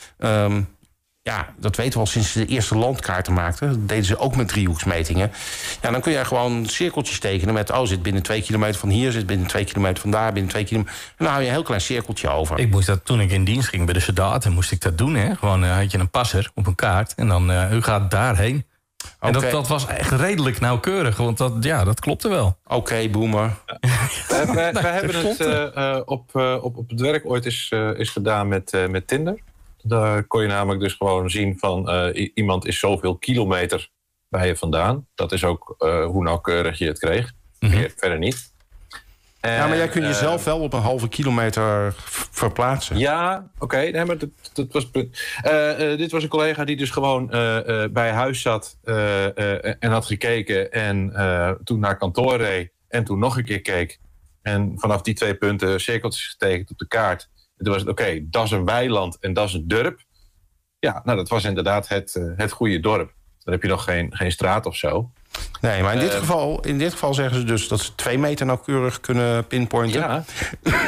dat weten we al sinds ze de eerste landkaarten maakten. Dat deden ze ook met driehoeksmetingen. Ja, dan kun je gewoon cirkeltjes tekenen met, zit binnen 2 kilometer van hier, zit binnen 2 kilometer van daar, binnen 2 kilometer. En dan hou je een heel klein cirkeltje over. Ik moest dat, toen ik in dienst ging bij de soldaten, moest ik dat doen, hè? Gewoon had je een passer op een kaart en dan u gaat daarheen. En dat was echt redelijk nauwkeurig, want dat klopte wel. Oké, boomer. We hebben het op het werk ooit is gedaan met Tinder. Daar kon je namelijk dus gewoon zien van iemand is zoveel kilometer bij je vandaan. Dat is ook hoe nauwkeurig je het kreeg. Verder niet. Maar jij kunt jezelf wel op een halve kilometer verplaatsen. Ja, oké. Nee, maar dat was het punt. Dit was een collega die dus gewoon bij huis zat en had gekeken en toen naar kantoor reed en toen nog een keer keek. En vanaf die 2 punten cirkeltjes getekend op de kaart. En toen was het dat is een weiland en dat is een dorp. Ja, dat was inderdaad het goede dorp. Dan heb je nog geen straat of zo. Nee, maar in dit geval zeggen ze dus dat ze 2 meter nauwkeurig kunnen pinpointen. Ja.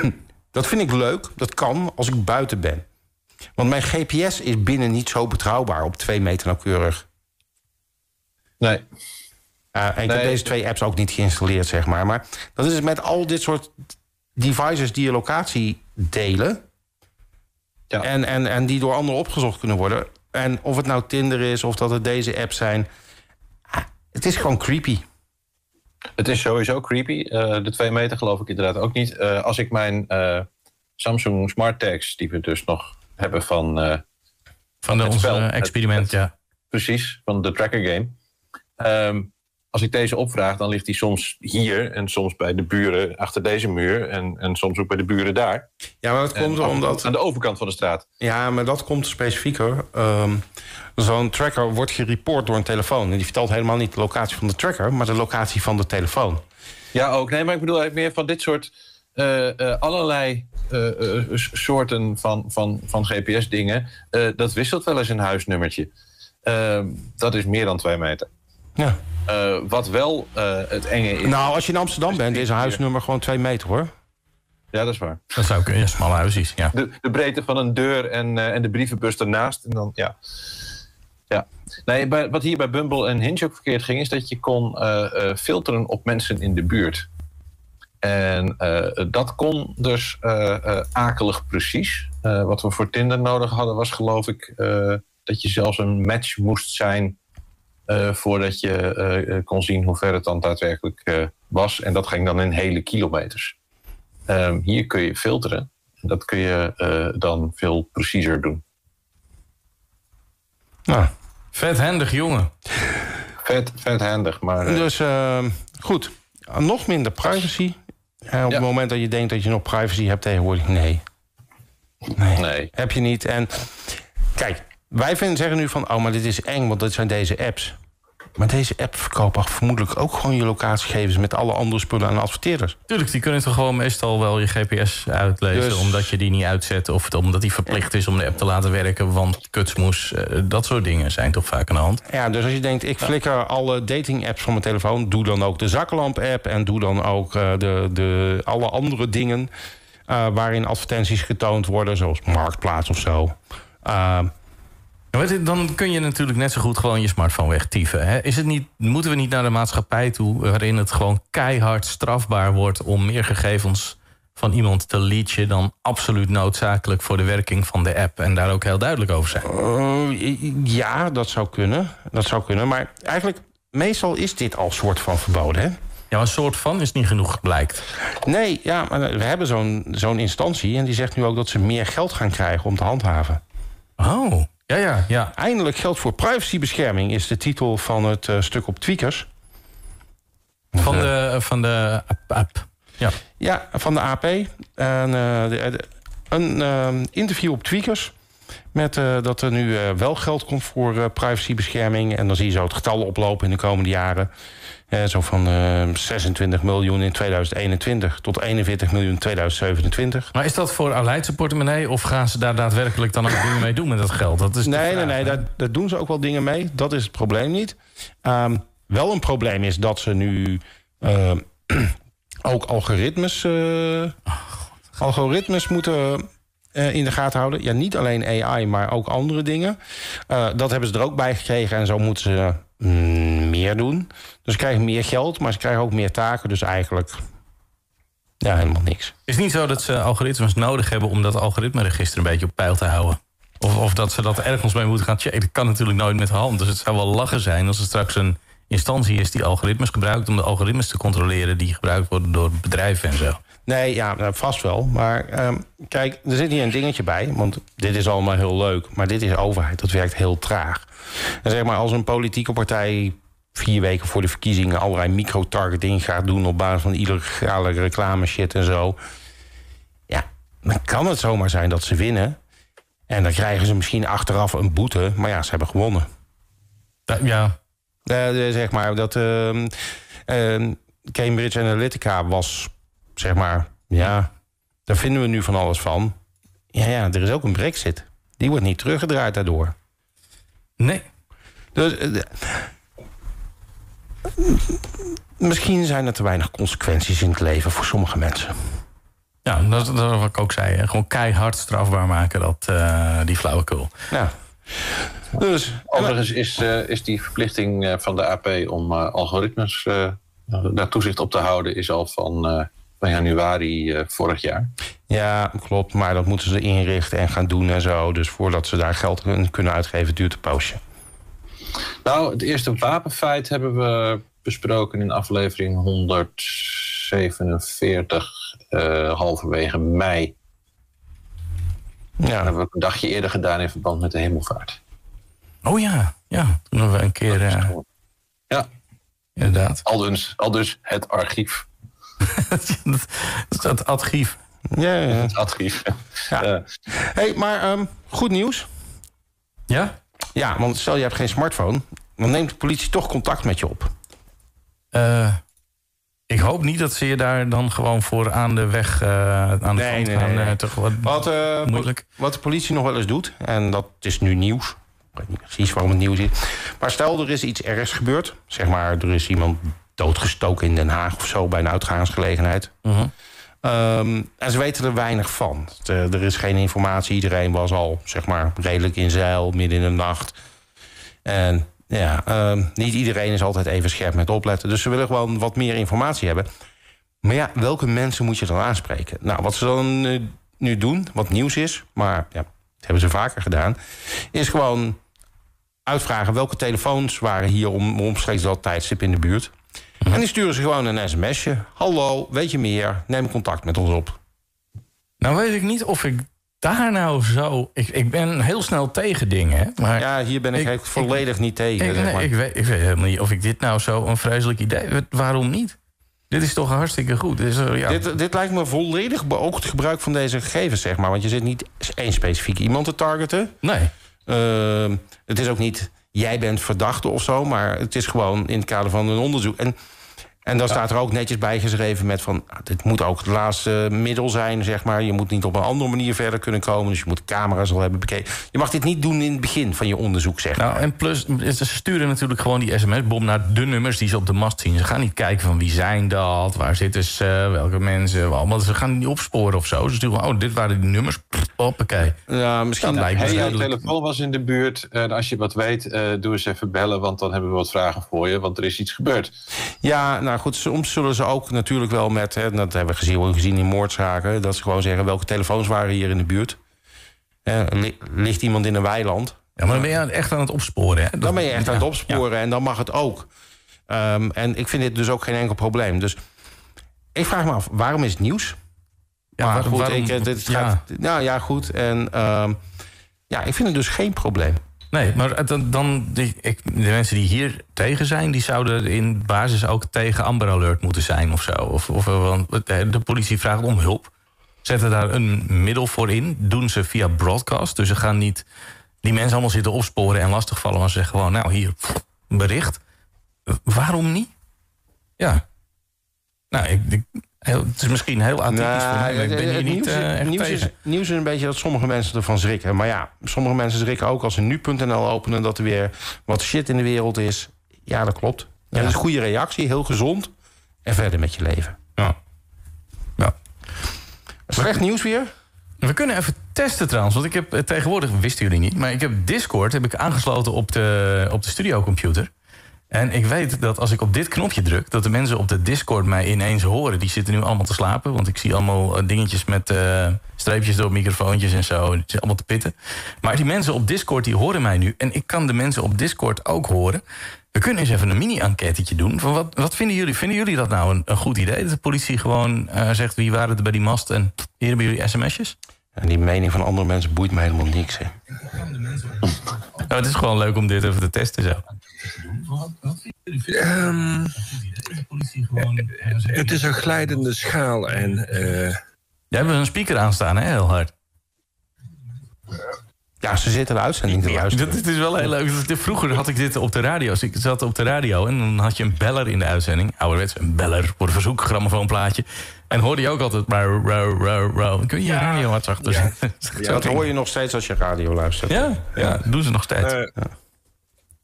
Dat vind ik leuk. Dat kan als ik buiten ben. Want mijn GPS is binnen niet zo betrouwbaar op 2 meter nauwkeurig. Nee. Ik heb deze 2 apps ook niet geïnstalleerd, zeg maar. Maar dat is met al dit soort devices die je locatie delen. Ja. En die door anderen opgezocht kunnen worden. En of het nou Tinder is of dat het deze apps zijn. Het is gewoon creepy. Het is sowieso creepy. De 2 meter geloof ik inderdaad ook niet. Als ik mijn Samsung Smart Tags, die we dus nog hebben van ons experiment, ja. Precies, van de tracker game. Als ik deze opvraag, dan ligt die soms hier en soms bij de buren achter deze muur en soms ook bij de buren daar. Ja, maar dat komt omdat aan de overkant van de straat. Ja, maar dat komt specifieker. Zo'n tracker wordt gereport door een telefoon. En die vertelt helemaal niet de locatie van de tracker, maar de locatie van de telefoon. Ja, ook. Nee, maar ik bedoel eigenlijk meer van dit soort allerlei soorten van GPS-dingen. Dat wisselt wel eens een huisnummertje. Dat is meer dan 2 meter. Ja. Wat wel het enge is... Nou, als je in Amsterdam bent, is een huisnummer gewoon 2 meter, hoor. Ja, dat is waar. Dat zou kunnen, smalle huisjes, ja. De breedte van een deur en de brievenbus ernaast. En dan, ja. Nee, wat hier bij Bumble en Hinge ook verkeerd ging, is dat je kon filteren op mensen in de buurt. En dat kon dus akelig precies. Wat we voor Tinder nodig hadden was, geloof ik, dat je zelfs een match moest zijn voordat je kon zien hoe ver het dan daadwerkelijk was. En dat ging dan in hele kilometers. Hier kun je filteren. Dat kun je dan veel preciezer doen. Nou, vet handig, jongen. Vet handig, maar... Dus goed, nog minder privacy. Op het moment dat je denkt dat je nog privacy hebt tegenwoordig, nee. Heb je niet. En kijk, wij zeggen nu van, oh, maar dit is eng, want dat zijn deze apps. Maar deze app verkopen vermoedelijk ook gewoon je locatiegegevens met alle andere spullen aan adverteerders. Tuurlijk, die kunnen toch gewoon meestal wel je GPS uitlezen, dus, omdat je die niet uitzet of omdat die verplicht is om de app te laten werken, want kutsmoes, dat soort dingen zijn toch vaak aan de hand. Ja, dus als je denkt, ik flikker alle dating apps van mijn telefoon, doe dan ook de zaklamp app en doe dan ook alle andere dingen waarin advertenties getoond worden, zoals Marktplaats of zo. Dan kun je natuurlijk net zo goed gewoon je smartphone wegtieven. Hè? Moeten we niet naar de maatschappij toe waarin het gewoon keihard strafbaar wordt om meer gegevens van iemand te leachen dan absoluut noodzakelijk voor de werking van de app en daar ook heel duidelijk over zijn? Ja, dat zou kunnen. Maar eigenlijk, meestal is dit al soort van verboden, hè? Ja, maar een soort van is niet genoeg, blijkt. Nee, ja, maar we hebben zo'n instantie en die zegt nu ook dat ze meer geld gaan krijgen om te handhaven. Oh. Ja. Eindelijk geld voor privacybescherming is de titel van het stuk op Tweakers. Van de app. Ja, van de AP. Een interview op Tweakers met dat er nu wel geld komt voor privacybescherming. En dan zie je zo het getal oplopen in de komende jaren. Zo van 26 miljoen in 2021 tot 41 miljoen in 2027. Maar is dat voor Aleidse portemonnee of gaan ze daar daadwerkelijk dan ook dingen mee doen met dat geld? Dat is nee, daar doen ze ook wel dingen mee. Dat is het probleem niet. Wel een probleem is dat ze nu ook algoritmes moeten in de gaten houden. Ja, niet alleen AI, maar ook andere dingen. Dat hebben ze er ook bij gekregen en zo moeten ze meer doen. Dus ze krijgen meer geld, maar ze krijgen ook meer taken. Dus eigenlijk helemaal niks. Het is niet zo dat ze algoritmes nodig hebben om dat algoritmeregister een beetje op peil te houden. Of dat ze dat ergens mee moeten gaan checken. Dat kan natuurlijk nooit met de hand. Dus het zou wel lachen zijn als er straks een instantie is die algoritmes gebruikt om de algoritmes te controleren die gebruikt worden door bedrijven en zo. Nee, ja, vast wel. Maar kijk, er zit hier een dingetje bij. Want dit is allemaal heel leuk. Maar dit is overheid. Dat werkt heel traag. En zeg maar, als een politieke partij 4 weken voor de verkiezingen allerlei micro-targeting gaat doen op basis van illegale reclame shit en zo. Ja, dan kan het zomaar zijn dat ze winnen. En dan krijgen ze misschien achteraf een boete. Maar ja, ze hebben gewonnen. Ja. Zeg maar, dat Cambridge Analytica was, zeg maar, ja, daar vinden we nu van alles van. Ja, er is ook een Brexit. Die wordt niet teruggedraaid daardoor. Nee. Dus misschien zijn er te weinig consequenties in het leven voor sommige mensen. Ja, dat is wat ik ook zei. Hè. Gewoon keihard strafbaar maken, die flauwekul. Ja. Dus, overigens is die verplichting van de AP om algoritmes daar toezicht op te houden... is al van januari vorig jaar. Ja, klopt. Maar dat moeten ze inrichten en gaan doen en zo. Dus voordat ze daar geld kunnen uitgeven, duurt een poosje. Nou, het eerste wapenfeit hebben we besproken in aflevering 147... halverwege mei. Ja. Dat hebben we een dagje eerder gedaan in verband met de hemelvaart. Oh ja. Toen hebben we een keer... ja. Inderdaad. Aldus het archief. Dat is het archief. Ja. Het archief. Ja. Hey, maar goed nieuws. Ja? Ja, want stel je hebt geen smartphone... dan neemt de politie toch contact met je op. Ik hoop niet dat ze je daar dan gewoon voor aan de weg aan de kant gaan. Nee. Toch wat moeilijk. Wat de politie nog wel eens doet, en dat is nu nieuws. Ik weet niet precies waarom het nieuws is. Maar stel, er is iets ergs gebeurd. Zeg maar, er is iemand doodgestoken in Den Haag of zo... bij een uitgaansgelegenheid. En ze weten er weinig van. Er is geen informatie. Iedereen was al, zeg maar, redelijk in zeil, midden in de nacht. En... ja, niet iedereen is altijd even scherp met opletten. Dus ze willen gewoon wat meer informatie hebben. Maar ja, welke mensen moet je dan aanspreken? Nou, wat ze dan nu doen, wat nieuws is... maar ja, dat hebben ze vaker gedaan... is gewoon uitvragen welke telefoons waren hier... omstreeks dat tijdstip in de buurt. En die sturen ze gewoon een sms'je. Hallo, weet je meer? Neem contact met ons op. Nou weet ik niet of ik... daar nou zo... Ik ben heel snel tegen dingen, hè? Maar ja, hier ben ik volledig niet tegen. Zeg maar. Ik weet helemaal niet of ik dit nou zo een vreselijk idee... Waarom niet? Dit is toch hartstikke goed. Dit lijkt me volledig beoogd gebruik van deze gegevens, zeg maar. Want je zit niet één specifiek iemand te targeten. Nee. Het is ook niet... jij bent verdachte of zo, maar het is gewoon in het kader van een onderzoek. En dan staat er ook netjes bij geschreven met van... dit moet ook het laatste middel zijn, zeg maar. Je moet niet op een andere manier verder kunnen komen. Dus je moet camera's al hebben bekeken. Je mag dit niet doen in het begin van je onderzoek, zeg maar. Nou, en plus, ze sturen natuurlijk gewoon die sms-bom... naar de nummers die ze op de mast zien. Ze gaan niet kijken van wie zijn dat, waar zitten ze, welke mensen... allemaal. Ze gaan niet opsporen of zo. Ze sturen gewoon, dit waren die nummers, hoppakee. Ja, misschien... jouw telefoon was in de buurt. Als je wat weet, doe eens even bellen... want dan hebben we wat vragen voor je, want er is iets gebeurd. Ja, nou goed, soms zullen ze ook natuurlijk wel met... dat hebben we gezien in moordzaken... dat ze gewoon zeggen welke telefoons waren hier in de buurt. Ligt iemand in een weiland? Ja, maar dan ben je echt aan het opsporen. Hè? Dan ben je echt aan het opsporen en dan mag het ook. En ik vind dit dus ook geen enkel probleem. Dus ik vraag me af, waarom is het nieuws? Ja, maar goed, waarom, nou ja, goed. En ik vind het dus geen probleem. Nee, maar de mensen die hier tegen zijn... die zouden in basis ook tegen Amber Alert moeten zijn of zo. Want de politie vraagt om hulp. Zetten daar een middel voor in. Doen ze via broadcast. Dus ze gaan niet die mensen allemaal zitten opsporen en lastigvallen... maar ze zeggen gewoon, nou hier, een bericht. Waarom niet? Ja. Nou, het is misschien heel atypisch voor mij, maar ik ben hier niet echt tegen. Nieuws is een beetje dat sommige mensen ervan schrikken. Maar ja, sommige mensen schrikken ook als ze nu.nl openen... dat er weer wat shit in de wereld is. Ja, dat klopt. Dat is een goede reactie, heel gezond. En verder met je leven. Ja. Slecht nieuws weer? We kunnen even testen trouwens, want ik heb tegenwoordig... wisten jullie niet, maar ik heb Discord aangesloten op de studiocomputer... En ik weet dat als ik op dit knopje druk... dat de mensen op de Discord mij ineens horen. Die zitten nu allemaal te slapen. Want ik zie allemaal dingetjes met streepjes door microfoontjes en zo. Het is allemaal te pitten. Maar die mensen op Discord die horen mij nu. En ik kan de mensen op Discord ook horen. We kunnen eens even een mini-enquêtetje doen. Van wat vinden jullie? Vinden jullie dat nou een goed idee? Dat de politie gewoon zegt wie waren er bij die mast... en hier hebben jullie sms'jes? En die mening van andere mensen boeit me helemaal niks, hè. Het is gewoon leuk om dit even te testen zo. Het is een glijdende schaal en... Jij hebt een speaker aanstaan, hè? Heel hard. Ja, ze zitten de uitzending te luisteren. Het is wel heel leuk. Vroeger had ik dit op de radio. Dus ik zat op de radio en dan had je een beller in de uitzending. Ouderwets, een beller voor een verzoek, grammofoonplaatje. En hoorde je ook altijd... Kun je je radio wat zachter zetten? Ja, dat hoor je nog steeds als je radio luistert. Ja, doen ze nog steeds.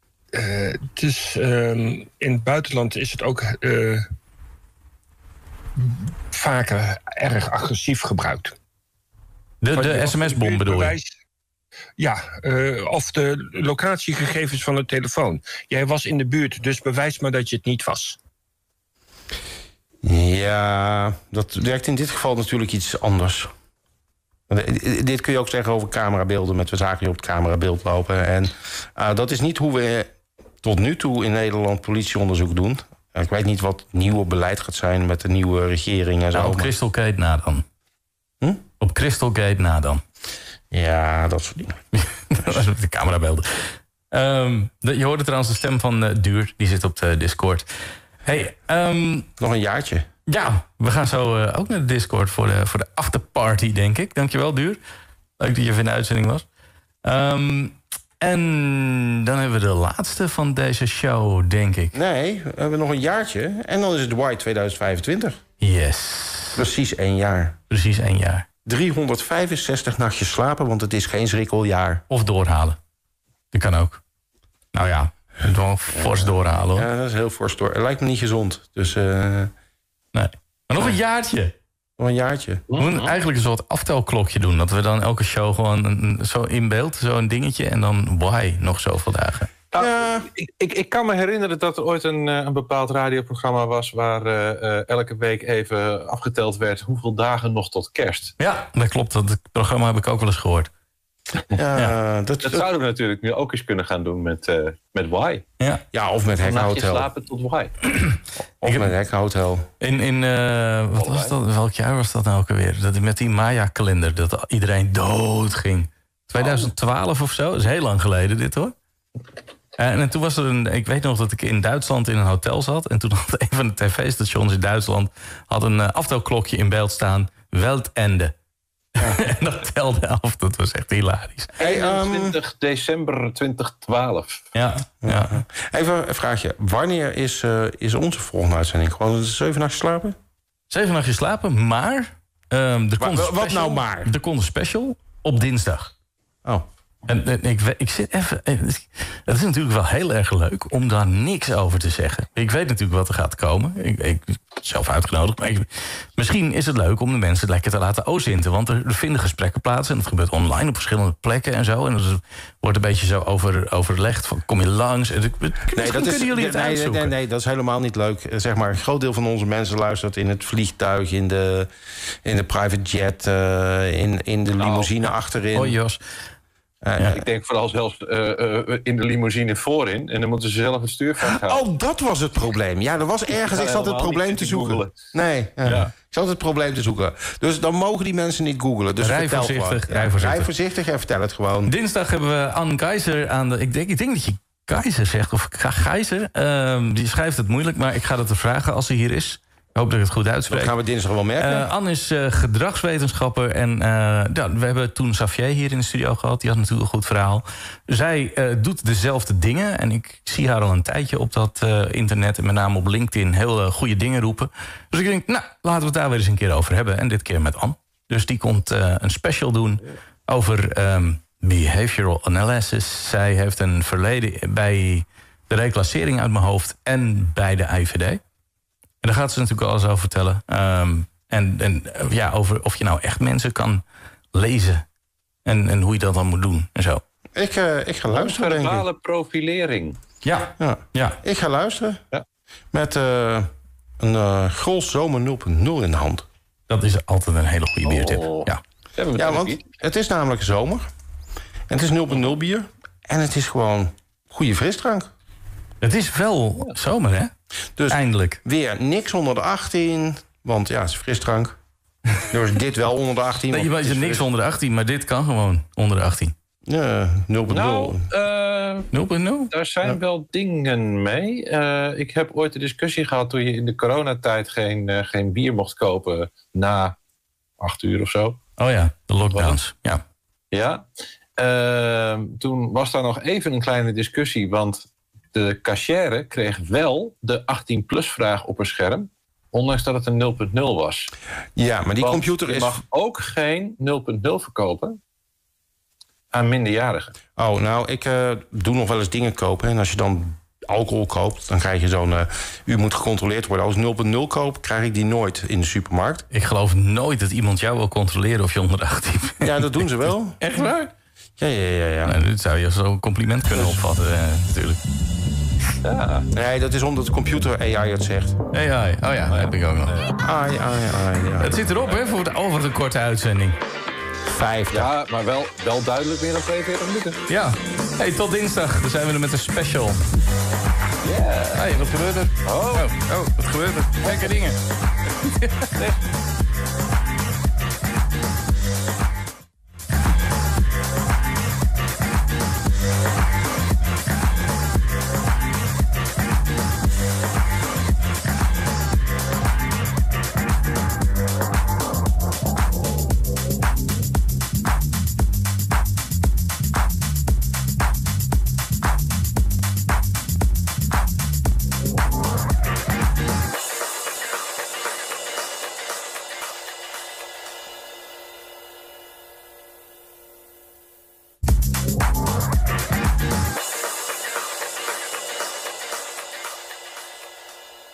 Het is, in het buitenland is het ook vaker erg agressief gebruikt. De sms-bom bedoel je? Ja, of de locatiegegevens van de telefoon. Jij was in de buurt, dus bewijs maar dat je het niet was. Ja, dat werkt in dit geval natuurlijk iets anders. Dit kun je ook zeggen over camerabeelden. We zagen je op het camerabeeld lopen. En dat is niet hoe we tot nu toe in Nederland politieonderzoek doen. Ik weet niet wat het nieuwe beleid gaat zijn met de nieuwe regering en zo. Op Crystal Gate na dan. Op Crystal Gate na dan. Ja, dat soort dingen. De camerabeelden. Je hoorde trouwens de stem van Duur. Die zit op de Discord. Hey, nog een jaartje. Ja, we gaan zo ook naar de Discord voor de afterparty, denk ik. Dankjewel, Duur. Leuk dat je even in de uitzending was. En dan hebben we de laatste van deze show, denk ik. Nee, we hebben nog een jaartje. En dan is het Y 2025. Yes. Precies 1 jaar. Precies 1 jaar. 365 nachtjes slapen, want het is geen schrikkeljaar. Of doorhalen. Dat kan ook. Nou ja, wel fors doorhalen, hoor. Ja, dat is heel fors door. Het lijkt me niet gezond. Dus, nee. Maar nog een jaartje. Nog een jaartje. We moeten eigenlijk een soort aftelklokje doen. Dat we dan elke show gewoon zo in beeld, zo'n dingetje. En dan why nog zoveel dagen. Ja. Ik kan me herinneren dat er ooit een bepaald radioprogramma was waar elke week even afgeteld werd hoeveel dagen nog tot kerst. Ja, dat klopt. Dat programma heb ik ook wel eens gehoord. Ja. Dat zouden we natuurlijk nu ook eens kunnen gaan doen met Y. Ja, of met Hekhotel. Slapen tot Y. Of met Hekhotel. Wat was dat? Welk jaar was dat nou ook alweer? Dat met die Maya-kalender, dat iedereen dood ging. 2012 of zo? Dat is heel lang geleden dit, hoor. En toen was er ik weet nog dat ik in Duitsland in een hotel zat. En toen had een van de tv-stations in Duitsland had een aftelklokje in beeld staan. Weltende. Ja. En dat telde af. Dat was echt hilarisch. 21 december 2012. Ja. Even een vraagje. Wanneer is onze volgende uitzending? Gewoon 7 nachtjes slapen? 7 nachtjes slapen, maar... wat nou maar? Er komt een special op dinsdag. Oh. En ik zit even... Het is natuurlijk wel heel erg leuk om daar niks over te zeggen. Ik weet natuurlijk wat er gaat komen. Ik zelf uitgenodigd. Maar misschien is het leuk om de mensen lekker te laten ozinten. Want er vinden gesprekken plaats. En dat gebeurt online op verschillende plekken en zo. En er wordt een beetje zo overlegd van kom je langs. En kunnen jullie het uitzoeken? Nee, dat is helemaal niet leuk. Zeg maar, een groot deel van onze mensen luistert in het vliegtuig, in de private jet, in de limousine achterin. Oh, Jos. Ik denk vooral zelfs in de limousine voorin. En dan moeten ze zelf het stuur vasthouden. Oh, dat was het probleem. Ja, er was ergens. Ik zat het probleem te zoeken. Ik zat het probleem te zoeken. Dus dan mogen die mensen niet googlen. Dus rij voorzichtig. Rij voorzichtig en vertel het gewoon. Dinsdag hebben we Anne Keizer aan de... Ik denk dat je Keizer zegt, of Geizer. Die schrijft het moeilijk, maar ik ga het er vragen als ze hier is. Ik hoop dat ik het goed uitspreek. Dat gaan we dinsdag wel merken. Anne is gedragswetenschapper. En we hebben toen Xavier hier in de studio gehad. Die had natuurlijk een goed verhaal. Zij doet dezelfde dingen. En ik zie haar al een tijdje op dat internet. En met name op LinkedIn heel goede dingen roepen. Dus ik denk, laten we het daar weer eens een keer over hebben. En dit keer met Anne. Dus die komt een special doen over behavioral analysis. Zij heeft een verleden bij de reclassering uit mijn hoofd. En bij de IVD. En daar gaat ze natuurlijk alles over vertellen. Over of je nou echt mensen kan lezen. En hoe je dat dan moet doen en zo. Ik ga luisteren, denk ik. Verbale profilering. Ja. Ik ga luisteren. Ja. Met een Grols Zomer 0.0 in de hand. Dat is altijd een hele goede biertip. Ja, want het is namelijk zomer. En het is 0.0 bier. En het is gewoon goede frisdrank. Het is wel zomer, hè? Dus eindelijk. Weer niks onder de 18. Want ja, het is frisdrank. Dus dit wel onder de 18. Nee, je is niks onder de 18, maar dit kan gewoon onder de 18. Ja, 0.0. 0.0? Daar zijn wel dingen mee. Ik heb ooit de discussie gehad toen je in de coronatijd geen bier mocht kopen na 8 uur of zo. Oh ja, de lockdowns. Ja. Toen was daar nog even een kleine discussie, want de cachère kreeg wel de 18-plus vraag op een scherm, ondanks dat het een 0.0 was. Ja, maar die computer je mag ook geen 0.0 verkopen aan minderjarigen. Oh, nou, ik doe nog wel eens dingen kopen. En als je dan alcohol koopt, dan krijg je zo'n... u moet gecontroleerd worden. Als ik 0.0 koop, krijg ik die nooit in de supermarkt. Ik geloof nooit dat iemand jou wil controleren of je onder de 18 bent. Ja, dat doen ze wel. Echt waar? Ja. Nou, dit zou je als een compliment kunnen opvatten, natuurlijk. Ja. Nee, dat is omdat de computer AI het zegt. AI, oh ja, dat heb ik ook nog. AI, ja. Het zit erop, hè, voor de korte uitzending. 5. Ja, maar wel duidelijk meer dan 42 minuten. Ja. Hey, tot dinsdag. Dan zijn we er met een special. Hey, wat gebeurt er? Oh, wat gebeurt er? Gekke dingen.